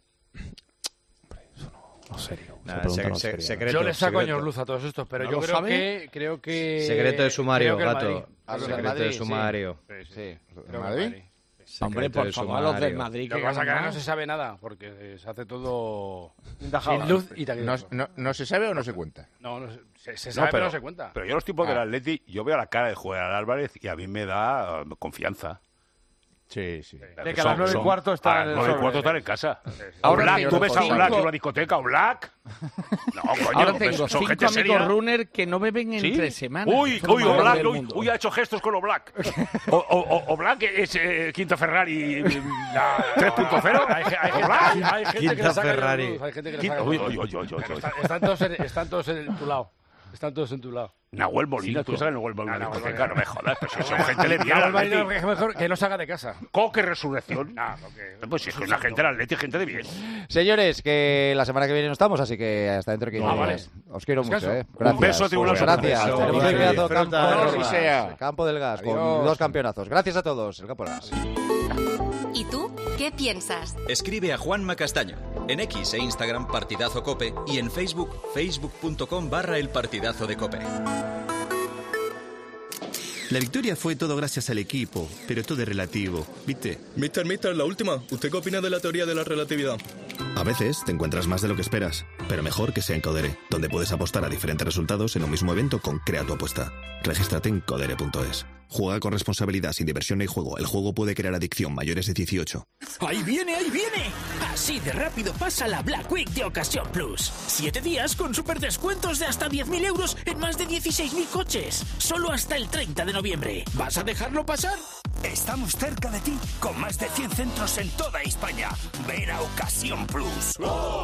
Speaker 9: No, serio.
Speaker 10: Nada, secreto,
Speaker 12: Yo le saco
Speaker 10: secreto.
Speaker 12: años luz a todos estos, pero
Speaker 11: ¿No
Speaker 12: yo
Speaker 11: lo
Speaker 12: creo que...
Speaker 10: Secreto de sumario,
Speaker 12: creo que el
Speaker 10: Gato.
Speaker 12: Madrid.
Speaker 5: A los del
Speaker 10: Secreto
Speaker 5: Madrid,
Speaker 10: de sumario.
Speaker 5: Sí.
Speaker 7: ¿El Madrid?
Speaker 12: Hombre, por favor, los del Madrid.
Speaker 11: Lo que pasa es que ahora no se sabe nada, porque se hace todo sin luz y taquígrafo.
Speaker 7: ¿No se sabe o no se cuenta?
Speaker 11: No, se sabe, pero no se cuenta.
Speaker 6: Pero yo los tipos del Atleti, yo veo la cara de jugar al Álvarez y a mí me da confianza.
Speaker 7: Sí.
Speaker 12: De que a las 9:15 está
Speaker 6: a las 9:15 están en casa.
Speaker 5: Ahora
Speaker 6: Black,
Speaker 5: tengo
Speaker 6: tú ves a
Speaker 5: cinco-
Speaker 6: Black en una discoteca, Black. No, coño,
Speaker 8: Ahora
Speaker 6: pues
Speaker 8: tengo
Speaker 6: son
Speaker 8: 5
Speaker 6: gente
Speaker 8: amigos
Speaker 6: seria.
Speaker 8: runner que no beben entre semana.
Speaker 6: Uy,
Speaker 8: Son los mejores
Speaker 6: Oblak,
Speaker 8: del mundo.
Speaker 6: ha hecho gestos con Oblak. Oblak es quinta Ferrari 3.0.
Speaker 11: Hay gente que le saca
Speaker 10: Ferrari.
Speaker 11: luz, hay gente que le saca luz. Están todos en tu lado. Están todos en tu lado.
Speaker 6: Nahuel Molina, tú sabes Nahuel Molina. No me jodas, pues son gente
Speaker 11: Nahuel
Speaker 6: leviana.
Speaker 11: Molina es mejor que no salga de casa.
Speaker 6: Coque Resurrección. Pues es que una gente del Atleti, gente de bien.
Speaker 5: Señores, que la semana que viene no estamos, así que hasta dentro de 15 días.
Speaker 6: vale.
Speaker 5: Os quiero
Speaker 6: Descanso.
Speaker 5: mucho,
Speaker 6: Un
Speaker 5: Gracias.
Speaker 6: beso, Tribunal
Speaker 5: Gracias.
Speaker 6: Supremo.
Speaker 5: Tenemos
Speaker 6: Beso.
Speaker 5: un pedazo
Speaker 6: Disfruta,
Speaker 5: campo del
Speaker 6: que
Speaker 5: gas.
Speaker 7: sea.
Speaker 5: Campo del gas, con
Speaker 7: Adiós.
Speaker 5: 2 campeonazos. Gracias a todos. El campo del gas.
Speaker 14: ¿Y tú qué piensas?
Speaker 2: Escribe a Juanma Castaño. En X e Instagram Partidazo Cope y en Facebook, facebook.com/El Partidazo de Cope.
Speaker 13: La victoria fue todo gracias al equipo, pero todo es relativo, ¿viste? Mister, la última. ¿Usted qué opina de la teoría de la relatividad? A veces te encuentras más de lo que esperas, pero mejor que sea en Codere, donde puedes apostar a diferentes resultados en un mismo evento con Crea tu apuesta. Regístrate en codere.es. Juega con responsabilidad, sin diversión ni juego. El juego puede crear adicción. Mayores de 18.
Speaker 27: ¡Ahí viene, ahí viene! Así de rápido pasa la Black Week de Ocasión Plus. 7 días con super descuentos de hasta 10.000 euros en más de 16.000 coches. Solo hasta el 30 de noviembre. ¿Vas a dejarlo pasar?
Speaker 28: Estamos cerca de ti, con más de 100 centros en toda España. Ven a Ocasión Plus.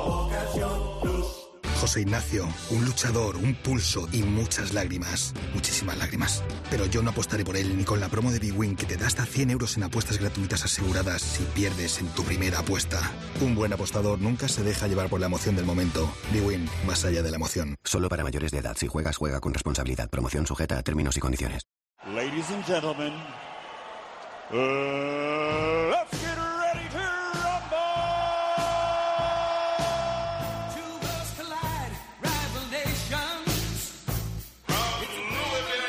Speaker 15: José Ignacio, un luchador, un pulso y muchas lágrimas. Muchísimas lágrimas. Pero yo no apostaré por él ni con la promo de bwin que te da hasta 100 euros en apuestas gratuitas aseguradas si pierdes en tu primera apuesta. Un buen apostador nunca se deja llevar por la emoción del momento. bwin, más allá de la emoción.
Speaker 17: Solo para mayores de edad. Si juegas, juega con responsabilidad. Promoción sujeta a términos y condiciones.
Speaker 18: Ladies and gentlemen, let's get ready to rumble! Two worlds collide, rival nations. It's Louisville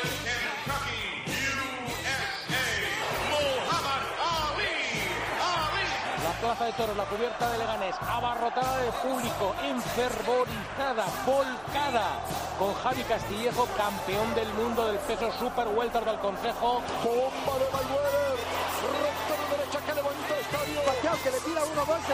Speaker 1: Plaza de Toros, la cubierta de Leganés, abarrotada de público, enfervorizada, volcada, con Javi Castillejo, campeón del mundo del peso super welter del Consejo.
Speaker 18: Bomba de Mayweather, recta de derecha que levanta el estadio. Pacquiao que le tira uno más.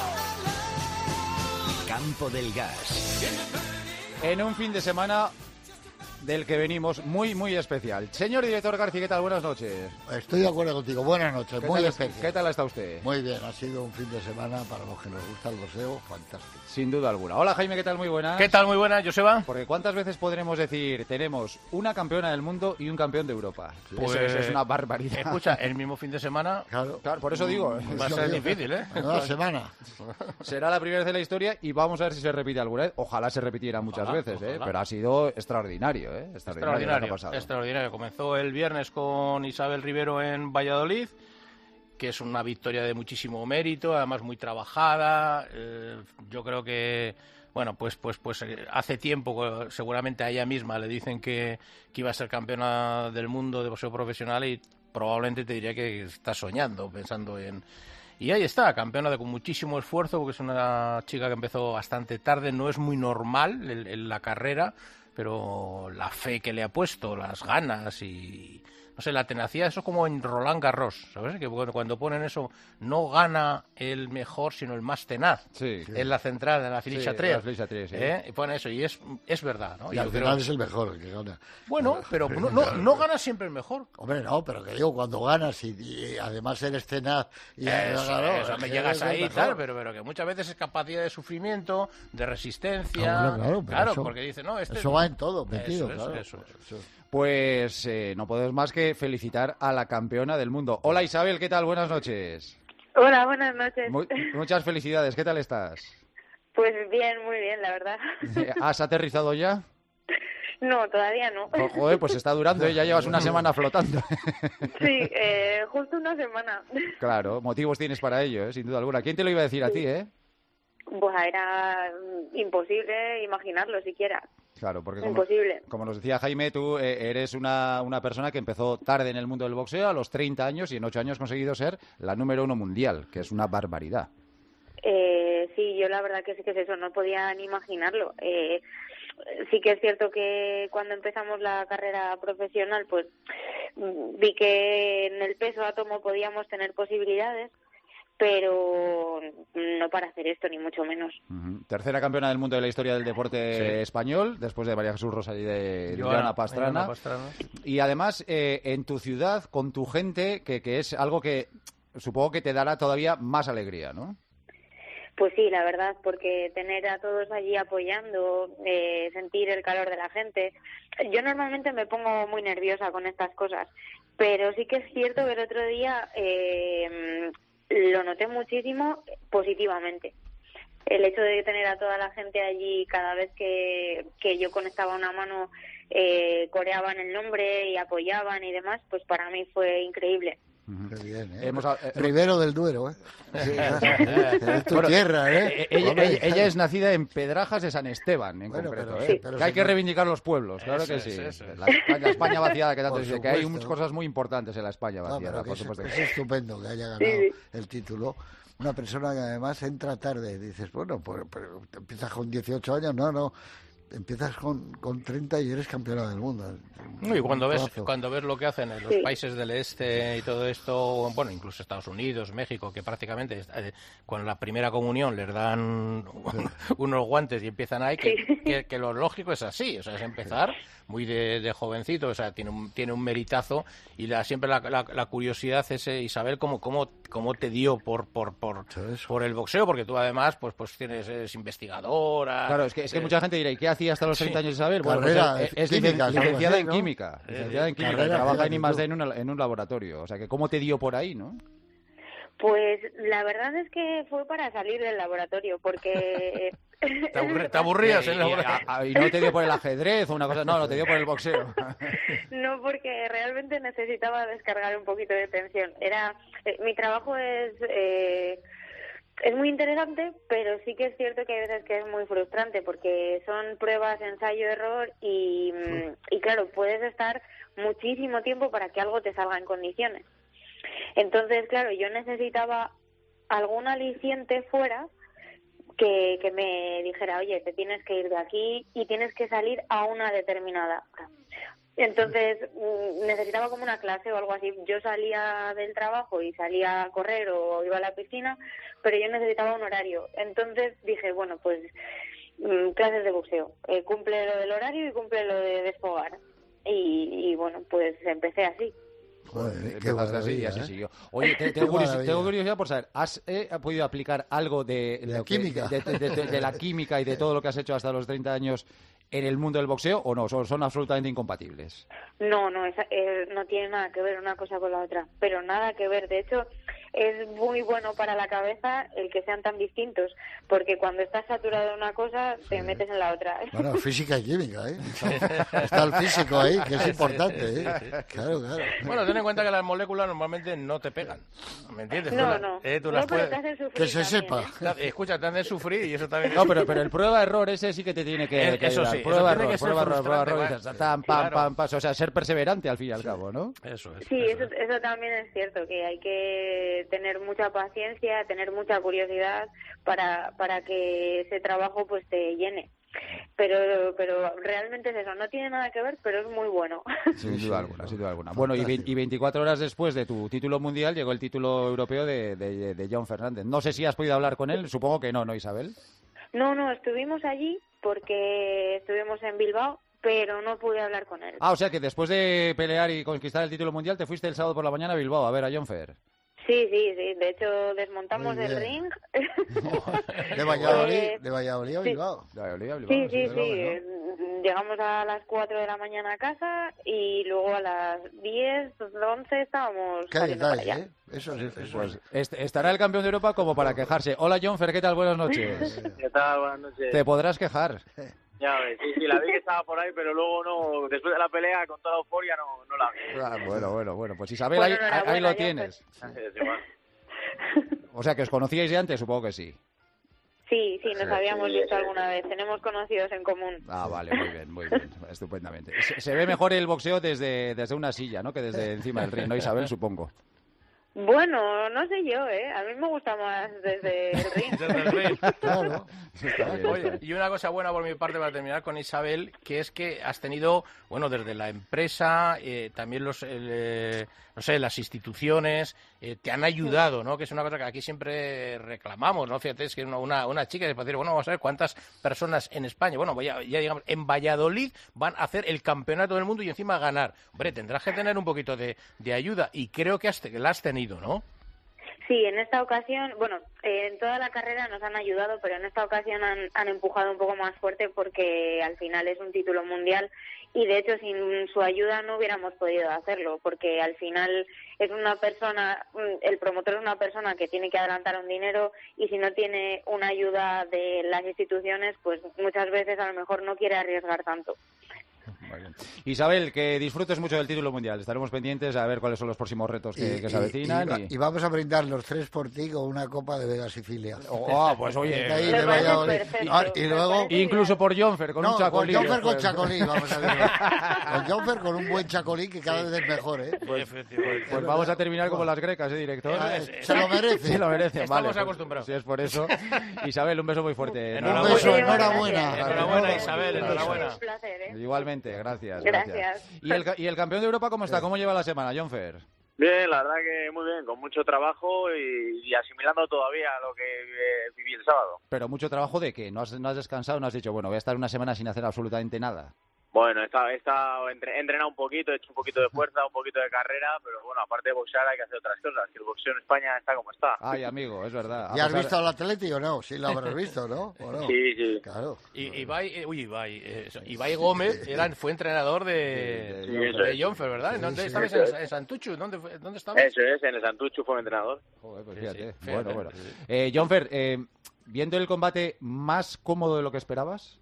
Speaker 2: Campo del Gas.
Speaker 5: En un fin de semana del que venimos muy, muy especial. Señor director García, ¿qué tal? Buenas noches.
Speaker 3: Estoy de acuerdo contigo. Buenas noches. Muy especial.
Speaker 5: ¿Qué tal está usted?
Speaker 3: Muy bien. Ha sido un fin de semana para los que nos gusta el boxeo fantástico.
Speaker 5: Sin duda alguna. Hola, Jaime, ¿qué tal? Muy buenas.
Speaker 11: ¿Qué tal? Muy buenas, Joseba.
Speaker 5: Porque ¿cuántas veces podremos decir tenemos una campeona del mundo y un campeón de Europa?
Speaker 11: Pues,
Speaker 5: eso es una barbaridad.
Speaker 11: Escucha, el mismo fin de semana...
Speaker 3: Claro,
Speaker 5: por eso digo.
Speaker 11: Va a ser difícil, ¿eh?
Speaker 3: Una semana.
Speaker 5: Será la primera vez en la historia y vamos a ver si se repite alguna vez. Ojalá se repitiera muchas veces, ¿eh? Pero ha sido extraordinario, ¿eh?
Speaker 11: Extraordinario. Comenzó el viernes con Isabel Rivero en Valladolid, que es una victoria de muchísimo mérito, además muy trabajada. Yo creo que, bueno, pues hace tiempo seguramente a ella misma le dicen que iba a ser campeona del mundo de boxeo profesional y probablemente te diría que está soñando, pensando en... Y ahí está, campeona con muchísimo esfuerzo, porque es una chica que empezó bastante tarde, no es muy normal en la carrera, pero la fe que le ha puesto, las ganas y, no sé, la tenacidad, eso es como en Roland Garros, ¿sabes? Que cuando ponen eso, no gana el mejor, sino el más tenaz.
Speaker 5: Sí.
Speaker 11: En la central, en la ficha 3.
Speaker 5: Sí.
Speaker 11: Y ponen eso, y es verdad, ¿no?
Speaker 3: Y al final es el mejor el que gana.
Speaker 11: Bueno, pero no gana siempre el mejor.
Speaker 3: Hombre, no, pero que digo, cuando ganas y además eres tenaz y
Speaker 11: eso me llegas ahí y tal, pero que muchas veces es capacidad de sufrimiento, de resistencia. Claro,
Speaker 3: eso,
Speaker 11: porque dice, no,
Speaker 3: eso va en todo metido,
Speaker 11: eso.
Speaker 5: Pues no podemos más que felicitar a la campeona del mundo. Hola Isabel, ¿qué tal? Buenas noches.
Speaker 4: Hola, buenas noches.
Speaker 5: Muchas felicidades, ¿qué tal estás?
Speaker 4: Pues bien, muy bien, la verdad.
Speaker 5: ¿Has aterrizado ya?
Speaker 4: No, todavía no.
Speaker 5: Joder, pues está durando, ¿eh? Ya llevas una semana flotando.
Speaker 4: Sí, justo una semana.
Speaker 5: Claro, motivos tienes para ello, sin duda alguna. ¿Quién te lo iba a decir a ti,
Speaker 4: Pues era imposible imaginarlo siquiera.
Speaker 5: Claro, porque como nos decía Jaime, tú eres una persona que empezó tarde en el mundo del boxeo, a los 30 años, y en 8 años has conseguido ser la número 1 mundial, que es una barbaridad.
Speaker 4: Sí, yo la verdad que sí que es eso, no podía ni imaginarlo. Sí que es cierto que cuando empezamos la carrera profesional, pues vi que en el peso átomo podíamos tener posibilidades, pero no para hacer esto, ni mucho menos.
Speaker 5: Tercera campeona del mundo de la historia del deporte español, después de María Jesús Rosa y de Joana Pastrana. Y además, en tu ciudad, con tu gente, que es algo que supongo que te dará todavía más alegría, ¿no?
Speaker 4: Pues sí, la verdad, porque tener a todos allí apoyando, sentir el calor de la gente. Yo normalmente me pongo muy nerviosa con estas cosas, pero sí que es cierto que el otro día lo noté muchísimo positivamente. El hecho de tener a toda la gente allí, cada vez que yo conectaba una mano, coreaban el nombre y apoyaban y demás, pues para mí fue increíble.
Speaker 3: Qué bien, Rivero del Duero, Sí, es tu tierra,
Speaker 5: Ella es nacida en Pedrajas de San Esteban, en concreto. Pero que hay que reivindicar los pueblos, claro que sí. La España vaciada, que tanto dice, que hay muchas cosas muy importantes en la España vaciada.
Speaker 3: Es estupendo que haya ganado el título. Una persona que además entra tarde. Dices, bueno, pues empiezas con 18 años, no. Empiezas con 30 y eres campeona del mundo.
Speaker 11: Y cuando ves lo que hacen en los países del este y todo esto, bueno, incluso Estados Unidos, México, que prácticamente con la primera comunión les dan unos guantes y empiezan ahí, que lo lógico es así, o sea, es empezar muy de jovencito, o sea, tiene un meritazo, y siempre la curiosidad es, Isabel, cómo te dio por el boxeo, porque tú además pues eres investigadora.
Speaker 5: Claro, es que mucha gente dirá, ¿y qué hacía hasta los 30 años Isabel? Bueno, es
Speaker 3: química,
Speaker 5: licenciada en química, trabaja en I+D en un laboratorio, o sea, que ¿cómo te dio por ahí, no?
Speaker 4: Pues la verdad es que fue para salir del laboratorio, porque...
Speaker 11: ¿Te aburrías en el laboratorio?
Speaker 5: ¿Y no te dio por el ajedrez o una cosa? No, te dio por el boxeo.
Speaker 4: No, porque realmente necesitaba descargar un poquito de tensión. Mi trabajo es muy interesante, pero sí que es cierto que hay veces que es muy frustrante, porque son pruebas, ensayo, error, y claro, puedes estar muchísimo tiempo para que algo te salga en condiciones. Entonces, claro, yo necesitaba algún aliciente fuera que me dijera, oye, te tienes que ir de aquí y tienes que salir a una determinada hora. Entonces necesitaba como una clase o algo así. Yo salía del trabajo y salía a correr o iba a la piscina, pero yo necesitaba un horario. Entonces dije, bueno, pues clases de boxeo. Cumple lo del horario y cumple lo de desfogar. Y bueno, pues empecé así.
Speaker 3: Joder, qué maravilla,
Speaker 5: así siguió. Oye, tengo curiosidad por saber, ¿has podido aplicar algo de la química? De la química y de todo lo que has hecho hasta los 30 años en el mundo del boxeo, o no? ¿Son absolutamente incompatibles?
Speaker 4: No, no tiene nada que ver una cosa con la otra, pero nada que ver. De hecho, es muy bueno para la cabeza el que sean tan distintos, porque cuando estás saturado en una cosa, te metes en la otra.
Speaker 3: Bueno, física y química, ¿eh? Está el físico ahí, que es importante, ¿eh? Claro.
Speaker 16: Bueno, ten en cuenta que las moléculas normalmente no te pegan, ¿me entiendes?
Speaker 4: No,
Speaker 16: tú las
Speaker 4: pero
Speaker 16: puedes...
Speaker 4: te hacen sufrir.
Speaker 3: Que se sepa.
Speaker 16: Escucha, te hacen sufrir y eso también...
Speaker 5: No, pero el prueba-error ese sí que te tiene que
Speaker 16: eso
Speaker 5: ayudar.
Speaker 16: sí,
Speaker 5: Prueba-error, pam, o sea, ser perseverante al fin y al cabo, ¿no?
Speaker 16: Eso es.
Speaker 4: Sí, eso también es cierto, que hay que tener mucha paciencia, tener mucha curiosidad para que ese trabajo pues te llene. Pero realmente es eso, no tiene nada que ver, pero es muy bueno.
Speaker 5: Sin duda alguna. Bueno, y 24 horas después de tu título mundial llegó el título europeo de John Fernández. No sé si has podido hablar con él, supongo que no, Isabel?
Speaker 4: No, estuvimos allí porque estuvimos en Bilbao, pero no pude hablar con él.
Speaker 5: O sea que después de pelear y conquistar el título mundial te fuiste el sábado por la mañana a Bilbao a ver a John Fer.
Speaker 4: Sí, de hecho desmontamos el ring.
Speaker 3: ¿De Valladolid a Bilbao?
Speaker 4: Sí. Llegamos a las 4 de la mañana a casa y luego a las 10, 11 estábamos saliendo para allá.
Speaker 3: Eso sí.
Speaker 5: Pues estará el campeón de Europa como para quejarse. Hola, John Fer, ¿qué tal? Buenas noches.
Speaker 19: ¿Qué tal? Buenas noches.
Speaker 5: Te podrás quejar.
Speaker 19: Ya ves, sí, la vi que estaba por ahí, pero luego no, después de la pelea, con toda la euforia, no la vi.
Speaker 5: Bueno, pues Isabel, ahí lo tienes. O sea, que os conocíais ya antes, supongo que sí.
Speaker 4: Sí, nos habíamos visto alguna vez, tenemos conocidos en común.
Speaker 5: Vale, muy bien, estupendamente. Se ve mejor el boxeo desde una silla, ¿no? Que desde encima del ring, ¿no, Isabel? Supongo.
Speaker 4: Bueno, no sé yo, A mí me gusta más desde el ring.
Speaker 3: Claro.
Speaker 16: Oye, y una cosa buena por mi parte para terminar con Isabel, que es que has tenido, bueno, desde la empresa, también las instituciones, te han ayudado, ¿no? Que es una cosa que aquí siempre reclamamos, ¿no? Fíjate, es que una chica de decir, bueno, vamos a ver cuántas personas en España, bueno, ya digamos, en Valladolid van a hacer el campeonato del mundo y encima ganar. Hombre, tendrás que tener un poquito de ayuda y creo que la has tenido, ¿no?
Speaker 4: Sí, en esta ocasión, bueno, en toda la carrera nos han ayudado, pero en esta ocasión han empujado un poco más fuerte porque al final es un título mundial y de hecho sin su ayuda no hubiéramos podido hacerlo porque al final es una persona, el promotor es una persona que tiene que adelantar un dinero y si no tiene una ayuda de las instituciones, pues muchas veces a lo mejor no quiere arriesgar tanto.
Speaker 5: Isabel, que disfrutes mucho del título mundial. Estaremos pendientes a ver cuáles son los próximos retos que se avecinan.
Speaker 3: Y vamos a brindar los tres por ti con una copa de Vega Sicilia.
Speaker 5: Pues oye.
Speaker 3: Y luego...
Speaker 5: Incluso por Jonfer, con un chacolí.
Speaker 3: Con Jonfer con chacolí, vamos a ver. Con Jonfer con un buen chacolí que cada vez es mejor,
Speaker 5: Pues vamos a terminar como las grecas, director.
Speaker 3: Se lo merece.
Speaker 5: Se lo merece,
Speaker 16: Estamos acostumbrados.
Speaker 5: Si es por eso. Isabel, un beso muy fuerte.
Speaker 3: Enhorabuena.
Speaker 16: Enhorabuena, Isabel, enhorabuena.
Speaker 4: Un placer,
Speaker 5: Igualmente, gracias. ¿Y el campeón de Europa cómo está? ¿Cómo lleva la semana, John Fer?
Speaker 19: Bien, la verdad que muy bien, con mucho trabajo y asimilando todavía lo que viví el sábado.
Speaker 5: ¿Pero mucho trabajo de qué? ¿No has descansado? ¿No has dicho, bueno, voy a estar una semana sin hacer absolutamente nada?
Speaker 19: Bueno, he entrenado un poquito, he hecho un poquito de fuerza, un poquito de carrera, pero bueno, aparte de boxear hay que hacer otras cosas, que el boxeo en España está como está.
Speaker 5: Ay, amigo, es verdad.
Speaker 3: ¿Ya has visto al Atleti o no? Sí, lo habrás visto, ¿no? ¿O no?
Speaker 19: Sí.
Speaker 3: Claro.
Speaker 16: Ibai Gómez fue entrenador de Jonfer, ¿verdad? ¿Dónde estabas? ¿En Santuchu? ¿Dónde estabas?
Speaker 19: Eso es, en el Santuchu fue entrenador.
Speaker 5: Joder, pues fíjate. Bueno. Jonfer, ¿viendo el combate más cómodo de lo que esperabas?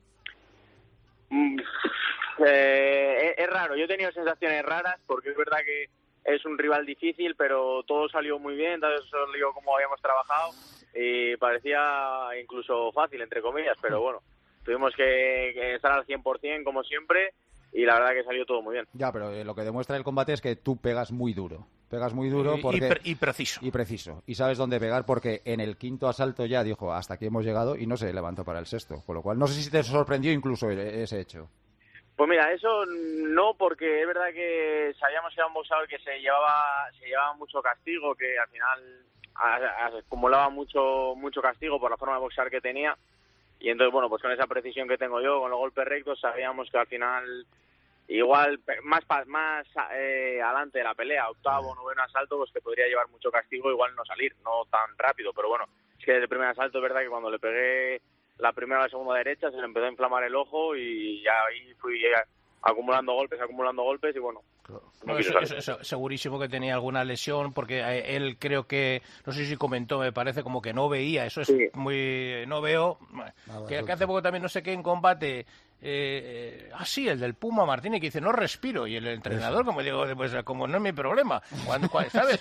Speaker 19: Es raro, yo he tenido sensaciones raras porque es verdad que es un rival difícil, pero todo salió muy bien, todo salió como habíamos trabajado y parecía incluso fácil, entre comillas, pero bueno, tuvimos que estar al 100% como siempre y la verdad que salió todo muy bien.
Speaker 5: Ya, pero lo que demuestra el combate es que tú pegas muy duro. Pegas muy duro porque...
Speaker 16: y preciso.
Speaker 5: Y preciso. Y sabes dónde pegar porque en el quinto asalto ya dijo hasta aquí hemos llegado y no se levantó para el sexto. Con lo cual, no sé si te sorprendió incluso ese hecho.
Speaker 19: Pues mira, eso no, porque es verdad que sabíamos que era un boxeador que se llevaba mucho castigo, que al final acumulaba mucho castigo por la forma de boxear que tenía. Y entonces, bueno, pues con esa precisión que tengo yo, con los golpes rectos, sabíamos que al final... Igual más adelante de la pelea, octavo, noveno asalto, pues que podría llevar mucho castigo, igual no salir, no tan rápido, pero bueno, es que desde el primer asalto es verdad que cuando le pegué la primera o la segunda derecha se le empezó a inflamar el ojo y ya ahí fui acumulando golpes y bueno.
Speaker 16: No, eso, segurísimo que tenía alguna lesión porque él creo que, no sé si comentó, me parece como que no veía, eso es muy... no veo, que hace poco también no sé qué en combate... sí, el del Puma Martínez que dice no respiro y el entrenador como digo pues como no es mi problema ¿sabes?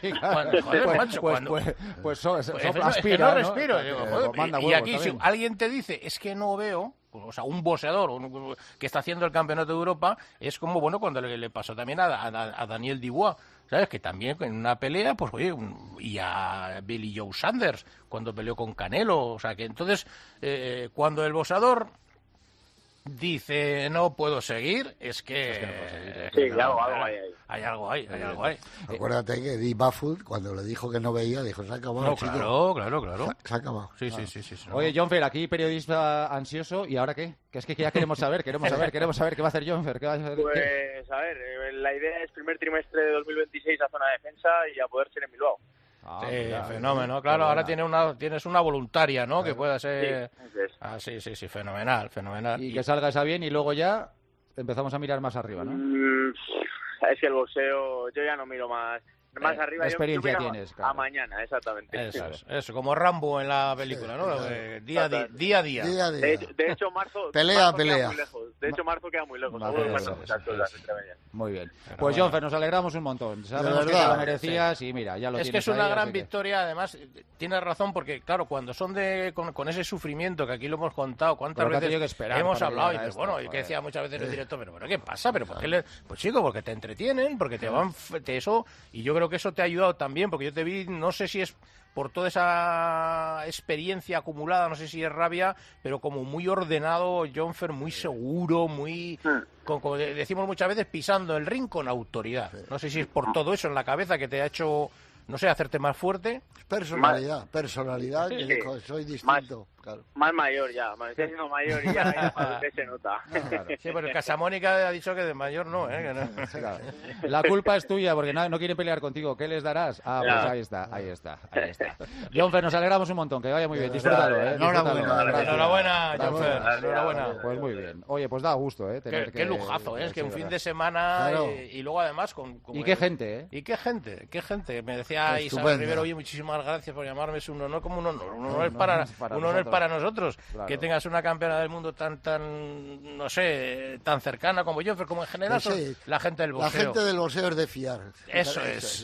Speaker 5: Aspira,
Speaker 16: no respiro, ¿no? Digo, y aquí si alguien te dice es que no veo, o sea, un boxeador que está haciendo el campeonato de Europa es como bueno cuando le pasó también a Daniel Dubois, ¿sabes? Que también en una pelea, pues oye, y a Billy Joe Sanders cuando peleó con Canelo, o sea que entonces cuando el boxeador dice no puedo seguir, es que
Speaker 19: no puedo seguir, sí,
Speaker 16: hay algo ahí.
Speaker 3: Acuérdate que Eddie Baffert, cuando le dijo que no veía, dijo, se ha acabado.
Speaker 16: Claro.
Speaker 3: Se ha acabado.
Speaker 16: Sí.
Speaker 5: Oye, John Fer, aquí periodista ansioso, ¿y ahora qué? Que es que ya queremos saber qué va a hacer John Fer.
Speaker 19: Pues, a ver, la idea es primer trimestre de 2026 a zona de defensa y a poder ser en Bilbao.
Speaker 16: Fenómeno, claro, ahora tienes una voluntaria, ¿no? Claro. Que pueda ser... Sí, fenomenal.
Speaker 5: Y que salga esa bien y luego ya empezamos a mirar más arriba, ¿no?
Speaker 19: Es que el boxeo, yo ya no miro más arriba.
Speaker 5: Experiencia tienes, claro.
Speaker 19: A mañana, exactamente.
Speaker 16: Eso, como Rambo en la película, ¿no? Día a día.
Speaker 19: De hecho, marzo
Speaker 3: pelea.
Speaker 19: Queda muy lejos. Marzo queda muy lejos.
Speaker 5: Muy bien. Pues, John Fer, nos alegramos un montón. Sabemos que te lo merecías y mira, ya lo tienes.
Speaker 16: Es que es una gran victoria, además, tienes razón, porque, claro, cuando son con ese sufrimiento, que aquí lo hemos contado, cuántas veces hemos hablado, y dices, bueno, y que decía muchas veces en el directo, pero bueno, ¿qué pasa? Pero ¿por qué pues chico, porque te entretienen, porque te van eso, y yo creo que eso te ha ayudado también, porque yo te vi, no sé si es por toda esa experiencia acumulada, no sé si es rabia, pero como muy ordenado, John Fer, muy seguro, muy, como decimos muchas veces, pisando el ring con autoridad. No sé si es por todo eso en la cabeza que te ha hecho, no sé, hacerte más fuerte.
Speaker 3: Personalidad, que soy distinto. Claro.
Speaker 19: Más mayor ya, me estoy haciendo mayor y ya se nota.
Speaker 16: Claro. Sí, pero el Casamónica ha dicho que de mayor no, Que no.
Speaker 5: Claro. La culpa es tuya porque no quiere pelear contigo. ¿Qué les darás? Pues ahí está. John Fer, nos alegramos un montón, que vaya muy bien. Disfrútalo,
Speaker 16: Enhorabuena, John Fer. Enhorabuena.
Speaker 5: Pues muy bien. Oye, pues da gusto,
Speaker 16: Qué lujazo, es que un fin de semana y luego además
Speaker 5: y qué gente,
Speaker 16: Y qué gente. Me decía Isabel Rivero, oye, muchísimas gracias por llamarme, es un honor como un honor. Un honor para nosotros, claro. Que tengas una campeona del mundo tan no sé, tan cercana como yo, pero como en general son la gente del boxeo.
Speaker 3: La gente del boxeo es de fiar.
Speaker 16: Eso es.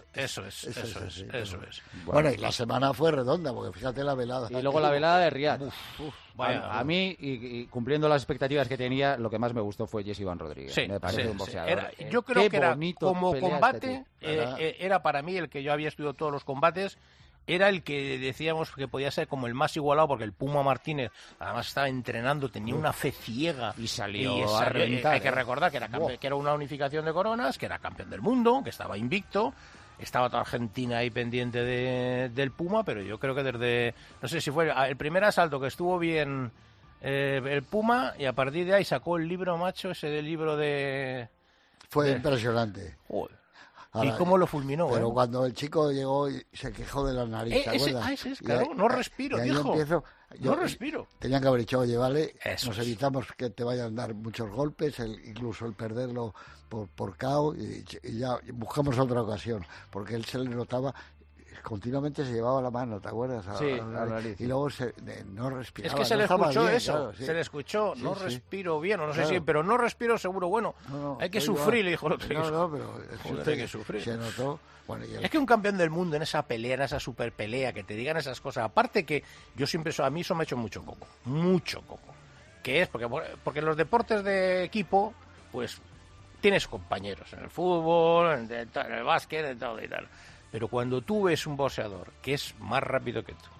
Speaker 3: Bueno, y la semana fue redonda, porque fíjate la velada.
Speaker 5: Y luego la velada de Riyadh. A mí, y cumpliendo las expectativas que tenía, lo que más me gustó fue Jesse Van Rodríguez. Me parece un boxeador.
Speaker 16: Yo creo que era como combate, era para mí el que yo había estudiado todos los combates. Era el que decíamos que podía ser como el más igualado, porque el Puma Martínez además estaba entrenando, tenía una fe ciega
Speaker 5: y salió a reventar.
Speaker 16: Hay que recordar que era una unificación de coronas, que era campeón del mundo, que estaba invicto. Estaba toda Argentina ahí pendiente del Puma, pero yo creo que desde, no sé si fue el primer asalto que estuvo bien el Puma, y a partir de ahí sacó el libro, macho, ese del libro de...
Speaker 3: Fue impresionante.
Speaker 16: Joder. Ahora, ¿y cómo lo fulminó?
Speaker 3: Pero cuando el chico llegó y se quejó de la nariz, ¿te acuerdas?
Speaker 16: Ese es, claro, no respiro, dijo. No respiro.
Speaker 3: Tenían que haber dicho, oye, vale, nos evitamos que te vayan a dar muchos golpes, incluso el perderlo por KO, y ya buscamos otra ocasión, porque él se le notaba... Continuamente se llevaba la mano, ¿te acuerdas?
Speaker 5: Sí, a la nariz.
Speaker 3: Y luego no respiraba.
Speaker 16: Es que se le escuchó bien, eso, claro, se le escuchó, no respiro bien, o no sé si, pero no respiro seguro, bueno, hay que sufrir, le dijo el otro.
Speaker 3: No, pero
Speaker 16: hay que sufrir.
Speaker 3: Se notó. Bueno,
Speaker 16: es que un campeón del mundo en esa pelea, en esa super pelea, que te digan esas cosas, aparte que yo siempre, a mí eso me ha hecho mucho coco, que es, porque en los deportes de equipo, pues tienes compañeros, en el fútbol, en el básquet, en todo y tal. Pero cuando tú ves un boxeador que es más rápido que tú,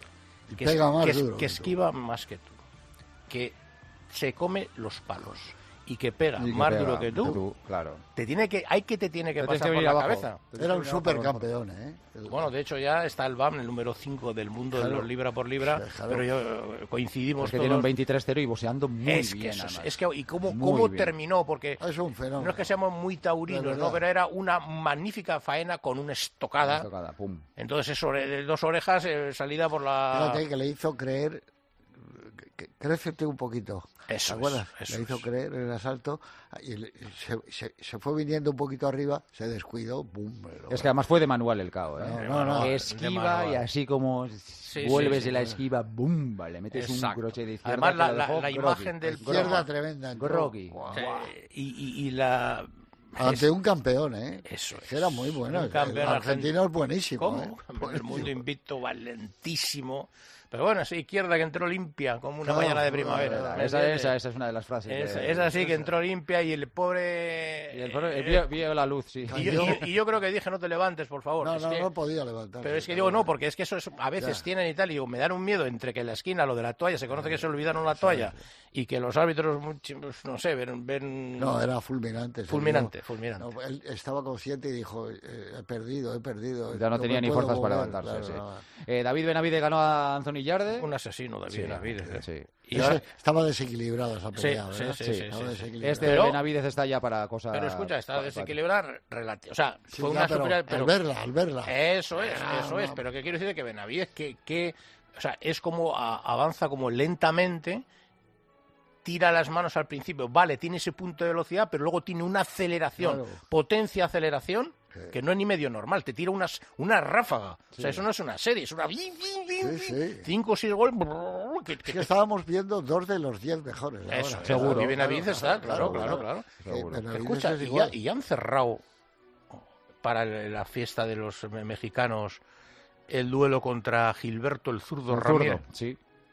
Speaker 16: que esquiva más que tú, que se come los palos y que pega más duro que tú,
Speaker 5: claro.
Speaker 16: te tiene que pasar por la cabeza.
Speaker 3: Era un supercampeón, ¿eh?
Speaker 16: Bueno, de hecho ya está el BAM, el número 5 del mundo de los libra por libra, pero coincidimos
Speaker 5: porque
Speaker 16: todos.
Speaker 5: tiene un 23-0 y boxeando muy bien.
Speaker 16: ¿Y cómo terminó? Porque
Speaker 3: es un fenómeno.
Speaker 16: No es que seamos muy taurinos, ¿no? Pero era una magnífica faena con una estocada.
Speaker 5: Pum.
Speaker 16: Entonces eso, de 2 orejas, salida por la...
Speaker 3: Fíjate que le hizo creer... Crécete un poquito.
Speaker 16: Eso
Speaker 3: ¿te acuerdas? Le hizo creer el asalto y se fue viniendo un poquito arriba, se descuidó, ¡bum!
Speaker 5: Es que además fue de manual el KO, ¿eh?
Speaker 3: No.
Speaker 5: Esquiva y así como vuelves de la esquiva, ¡bum! Le metes un crochet de izquierda.
Speaker 16: Además la imagen del
Speaker 3: izquierda tremenda.
Speaker 5: Groggy.
Speaker 16: Y la...
Speaker 3: Ante un campeón, ¿eh?
Speaker 16: Eso es.
Speaker 3: Era muy bueno.
Speaker 16: Un campeón
Speaker 3: argentino es buenísimo.
Speaker 16: ¿Cómo? El mundo invicto, valentísimo. Pero bueno, esa izquierda que entró limpia, como una mañana de primavera.
Speaker 5: Esa es una de las frases.
Speaker 16: Es así, que entró limpia y el pobre...
Speaker 5: vio la luz, sí.
Speaker 16: Y yo creo que dije, no te levantes, por favor.
Speaker 3: No podía levantar.
Speaker 16: Pero es que digo, no, porque es que eso a veces tienen y tal, y digo, me dan un miedo entre que en la esquina, lo de la toalla, se conoce que se olvidaron la toalla, y que los árbitros, no sé, ven...
Speaker 3: No, era fulminante.
Speaker 16: Fulminante.
Speaker 3: No, él estaba consciente y dijo, he perdido.
Speaker 5: Ya no tenía ni fuerzas para levantarse. David Benavidez ganó a Anthony Yarde.
Speaker 16: Un asesino, David Benavidez.
Speaker 5: Sí.
Speaker 3: Y estaba desequilibrado esa pelea,
Speaker 5: Este Benavidez está ya para cosas...
Speaker 16: Pero escucha, está desequilibrado relativa. O sea, fue una superioridad...
Speaker 3: Al verla.
Speaker 16: Eso es. Pero ¿qué quiero decir? Que Benavidez, o sea, es como avanza como lentamente, tira las manos al principio, vale, tiene ese punto de velocidad, pero luego tiene una aceleración, potencia-aceleración, que no es ni medio normal, te tira una ráfaga. O sea, eso no es una serie, es una... 5 o 6 goles...
Speaker 3: Es que estábamos viendo 2 de los 10 mejores.
Speaker 16: Eso,
Speaker 3: ahora.
Speaker 16: Seguro. Y Benavidez está, claro. Escucha, y han cerrado para la fiesta de los mexicanos el duelo contra Gilberto el Zurdo Ramírez.
Speaker 5: Sí,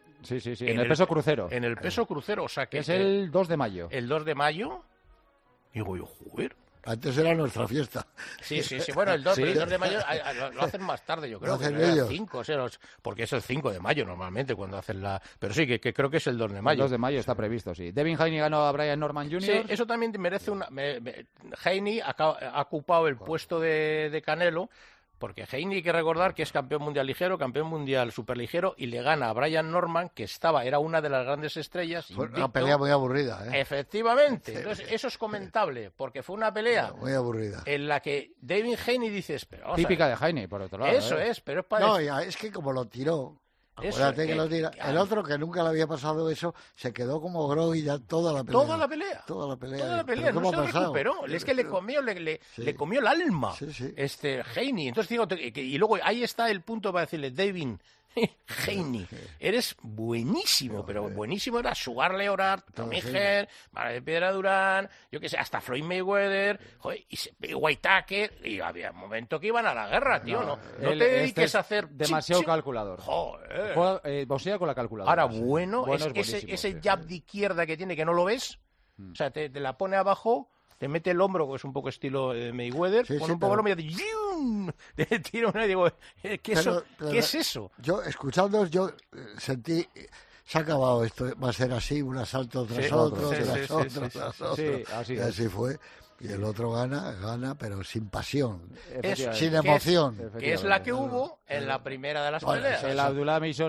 Speaker 5: en el peso crucero.
Speaker 16: En el peso crucero, o sea que...
Speaker 5: Es el 2 de mayo.
Speaker 16: El 2 de mayo. Digo yo, joder.
Speaker 3: Antes era nuestra fiesta.
Speaker 16: Sí. Bueno, el 2 de mayo lo hacen más tarde, yo creo.
Speaker 3: Lo hacen ellos.
Speaker 16: 5, porque es el 5 de mayo normalmente cuando hacen la... Pero sí, que creo que es el 2 de mayo.
Speaker 5: El 2 de mayo está previsto, sí. Devin Haney ganó a Brian Norman Jr.
Speaker 16: Sí, eso también merece una... Haney ha ocupado el puesto de Canelo, porque Haney hay que recordar que es campeón mundial ligero, campeón mundial superligero, y le gana a Brian Norman, que era una de las grandes estrellas.
Speaker 3: Fue una pelea muy aburrida, ¿eh?
Speaker 16: Efectivamente. Entonces, eso es comentable, porque fue una pelea
Speaker 3: muy aburrida,
Speaker 16: en la que Devin Haney dices... Pero,
Speaker 5: típica de Haney, por otro lado.
Speaker 16: Eso es, pero es para...
Speaker 3: No, es que como lo tiró... Acuérdate que lo tira. El otro, que nunca le había pasado eso, se quedó como groggy ya toda la pelea.
Speaker 16: Toda la pelea. No se recuperó. Es que le comió el alma Haney. Entonces digo, y luego ahí está el punto para decirle, Devin Haney, eres buenísimo, pero buenísimo era Sugar Leonard, Tommy Hearn, Mara de Piedra Durán, yo qué sé, hasta Floyd Mayweather, White Tucker, y había un momento que iban a la guerra, tío, no te dediques a hacer...
Speaker 5: Demasiado calculador.
Speaker 16: Joder.
Speaker 5: Boxea con la calculadora.
Speaker 16: Ahora, bueno es ese jab de izquierda que tiene, que no lo ves, o sea, te la pone abajo... Te mete el hombro, que es un poco estilo Mayweather, con un poco el hombro y te tira una y digo, ¿qué es eso?
Speaker 3: Yo, escuchando, sentí, se ha acabado esto, va a ser así, un asalto tras otro, tras otro.
Speaker 5: Sí,
Speaker 3: y así fue. Y el otro gana, pero sin pasión, sin emoción.
Speaker 16: Que es la que hubo en la primera de las peleas.
Speaker 5: El Abdullah Mason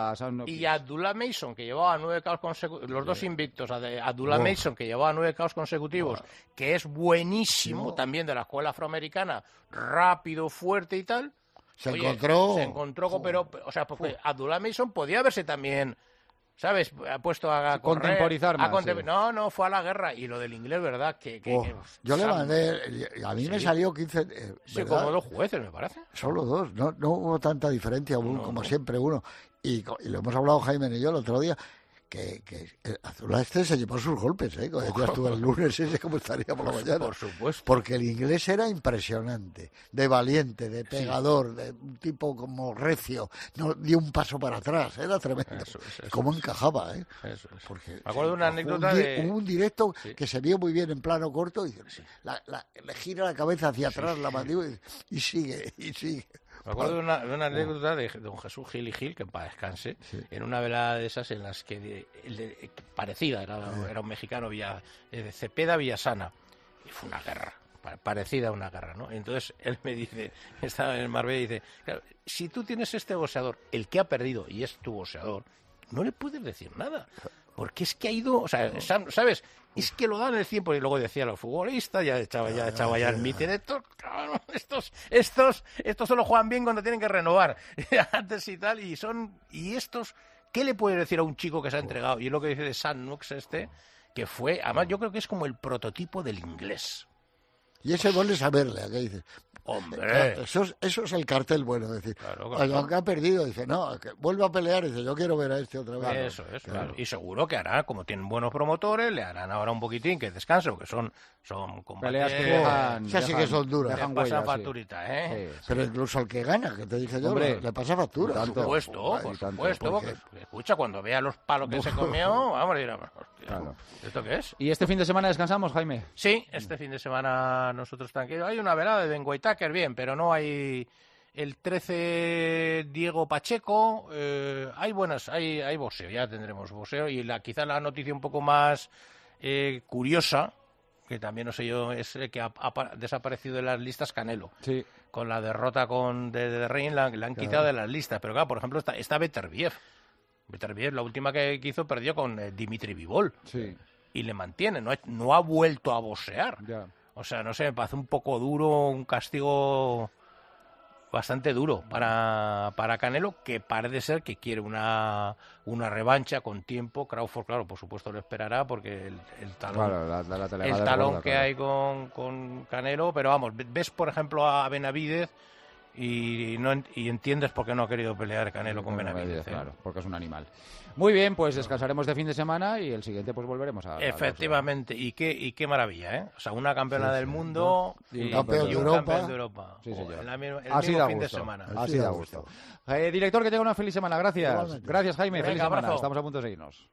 Speaker 16: y Abdullah Mason, que llevaba 9 KOs consecutivos, los dos invictos, Abdullah Mason, que llevaba 9 KOs consecutivos, que es buenísimo, también de la escuela afroamericana, rápido, fuerte y tal.
Speaker 3: Se encontró
Speaker 16: pero, o sea, porque Abdullah Mason podía verse también... ¿Sabes? Ha puesto a
Speaker 5: contemporizar más.
Speaker 16: No, fue a la guerra. Y lo del inglés, ¿verdad?
Speaker 3: Yo le mandé... A mí me salió 15...
Speaker 16: Sí, como 2 jueces, me parece.
Speaker 3: Solo 2. No hubo tanta diferencia, como siempre uno. Y lo hemos hablado Jaime y yo el otro día, que Azulá se llevó sus golpes, ¿eh? Cuando ya estuvo el lunes ese, como estaría por la mañana.
Speaker 16: Por supuesto.
Speaker 3: Porque el inglés era impresionante, de valiente, de pegador, de un tipo como recio, no dio un paso para atrás, era tremendo. Eso cómo encajaba, ¿eh?
Speaker 16: Eso es.
Speaker 3: Porque
Speaker 16: me acuerdo de una anécdota
Speaker 3: hubo un directo que se vio muy bien en plano corto y le gira la cabeza hacia atrás, la mandíbula y sigue, y sigue.
Speaker 16: Me acuerdo de una anécdota de don Jesús Gil y Gil, que en paz descanse, en una velada de esas en las que parecida, era un mexicano, Cepeda Villasana, y fue una guerra, parecida a una guerra, ¿no? Entonces él me dice, estaba en el Marbella y dice, claro, si tú tienes este boxeador, el que ha perdido y es tu boxeador, no le puedes decir nada, porque es que ha ido, o sea, ¿sabes? Es que lo dan el tiempo, y luego decía los futbolistas, ya echaba el mite de estos solo juegan bien cuando tienen que renovar antes y tal, y estos, ¿qué le puedes decir a un chico que se ha entregado? Y es lo que dice de Sam Knox que fue, además yo creo que es como el prototipo del inglés.
Speaker 3: Y ese gol es saberle, ¿qué dices?
Speaker 16: Hombre,
Speaker 3: eso es el cartel bueno, decir,
Speaker 16: claro.
Speaker 3: Aunque ha perdido, dice, no, que vuelva a pelear, dice, yo quiero ver a este otra vez.
Speaker 16: Eso es, claro. Y seguro que hará, como tienen buenos promotores, le harán ahora un poquitín que descanse, porque son
Speaker 5: peleas que dejan,
Speaker 3: sí que son duras.
Speaker 16: Dejan pasa facturita, ¿eh?
Speaker 3: Sí. Pero incluso al que gana, que te dije yo, le pasa factura.
Speaker 16: Por supuesto, porque escucha, cuando vea los palos que se comió, vamos a ir
Speaker 5: claro.
Speaker 16: ¿Esto qué es?
Speaker 5: ¿Y este fin de semana descansamos, Jaime?
Speaker 16: Sí, este fin de semana nosotros tranquilos. Hay una velada de Ben Whittaker, bien, pero no hay el 13 Diego Pacheco. Hay boxeo, ya tendremos boxeo. Y quizá la noticia un poco más curiosa, que también no sé yo, es que ha desaparecido de las listas Canelo.
Speaker 5: Sí.
Speaker 16: Con la derrota de Reign la han quitado de las listas. Pero claro, por ejemplo, está Beterbiev. Beterbiev, la última que hizo, perdió con Dimitri Bivol.
Speaker 5: Sí.
Speaker 16: Y le mantiene, no ha vuelto a boxear.
Speaker 5: Ya.
Speaker 16: O sea, no sé, me parece un poco duro, un castigo bastante duro para Canelo, que parece ser que quiere una revancha con tiempo. Crawford, claro, por supuesto lo esperará, porque el talón,
Speaker 5: claro,
Speaker 16: el talón que hay con Canelo, pero vamos, ves por ejemplo a Benavidez y entiendes por qué no ha querido pelear Canelo con Benavidez.
Speaker 5: Claro, porque es un animal. Muy bien, pues descansaremos de fin de semana y el siguiente pues volveremos a...
Speaker 16: Efectivamente, y qué maravilla, ¿eh? O sea, una campeona del mundo
Speaker 3: y un campeón de
Speaker 16: Europa.
Speaker 5: Sí, señor.
Speaker 16: El mismo fin de semana.
Speaker 5: Así da gusto. Director, que tenga una feliz semana. Gracias.
Speaker 3: Igualmente.
Speaker 5: Gracias, Jaime.
Speaker 16: Venga,
Speaker 5: feliz semana.
Speaker 16: abrazo.
Speaker 5: Estamos a punto de seguirnos.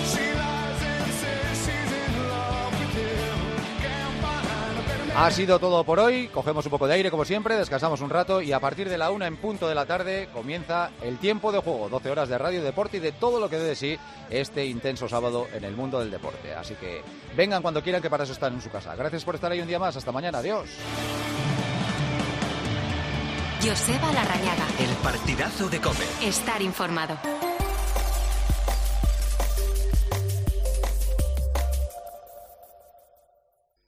Speaker 5: Ha sido todo por hoy, cogemos un poco de aire como siempre, descansamos un rato y a partir de la 1 en punto de la tarde comienza el tiempo de juego, 12 horas de radio, deporte y de todo lo que dé de sí este intenso sábado en el mundo del deporte. Así que vengan cuando quieran, que para eso están en su casa. Gracias por estar ahí un día más, hasta mañana, adiós.
Speaker 14: Joseba Larrañaga.
Speaker 2: El partidazo de COPE.
Speaker 14: Estar informado.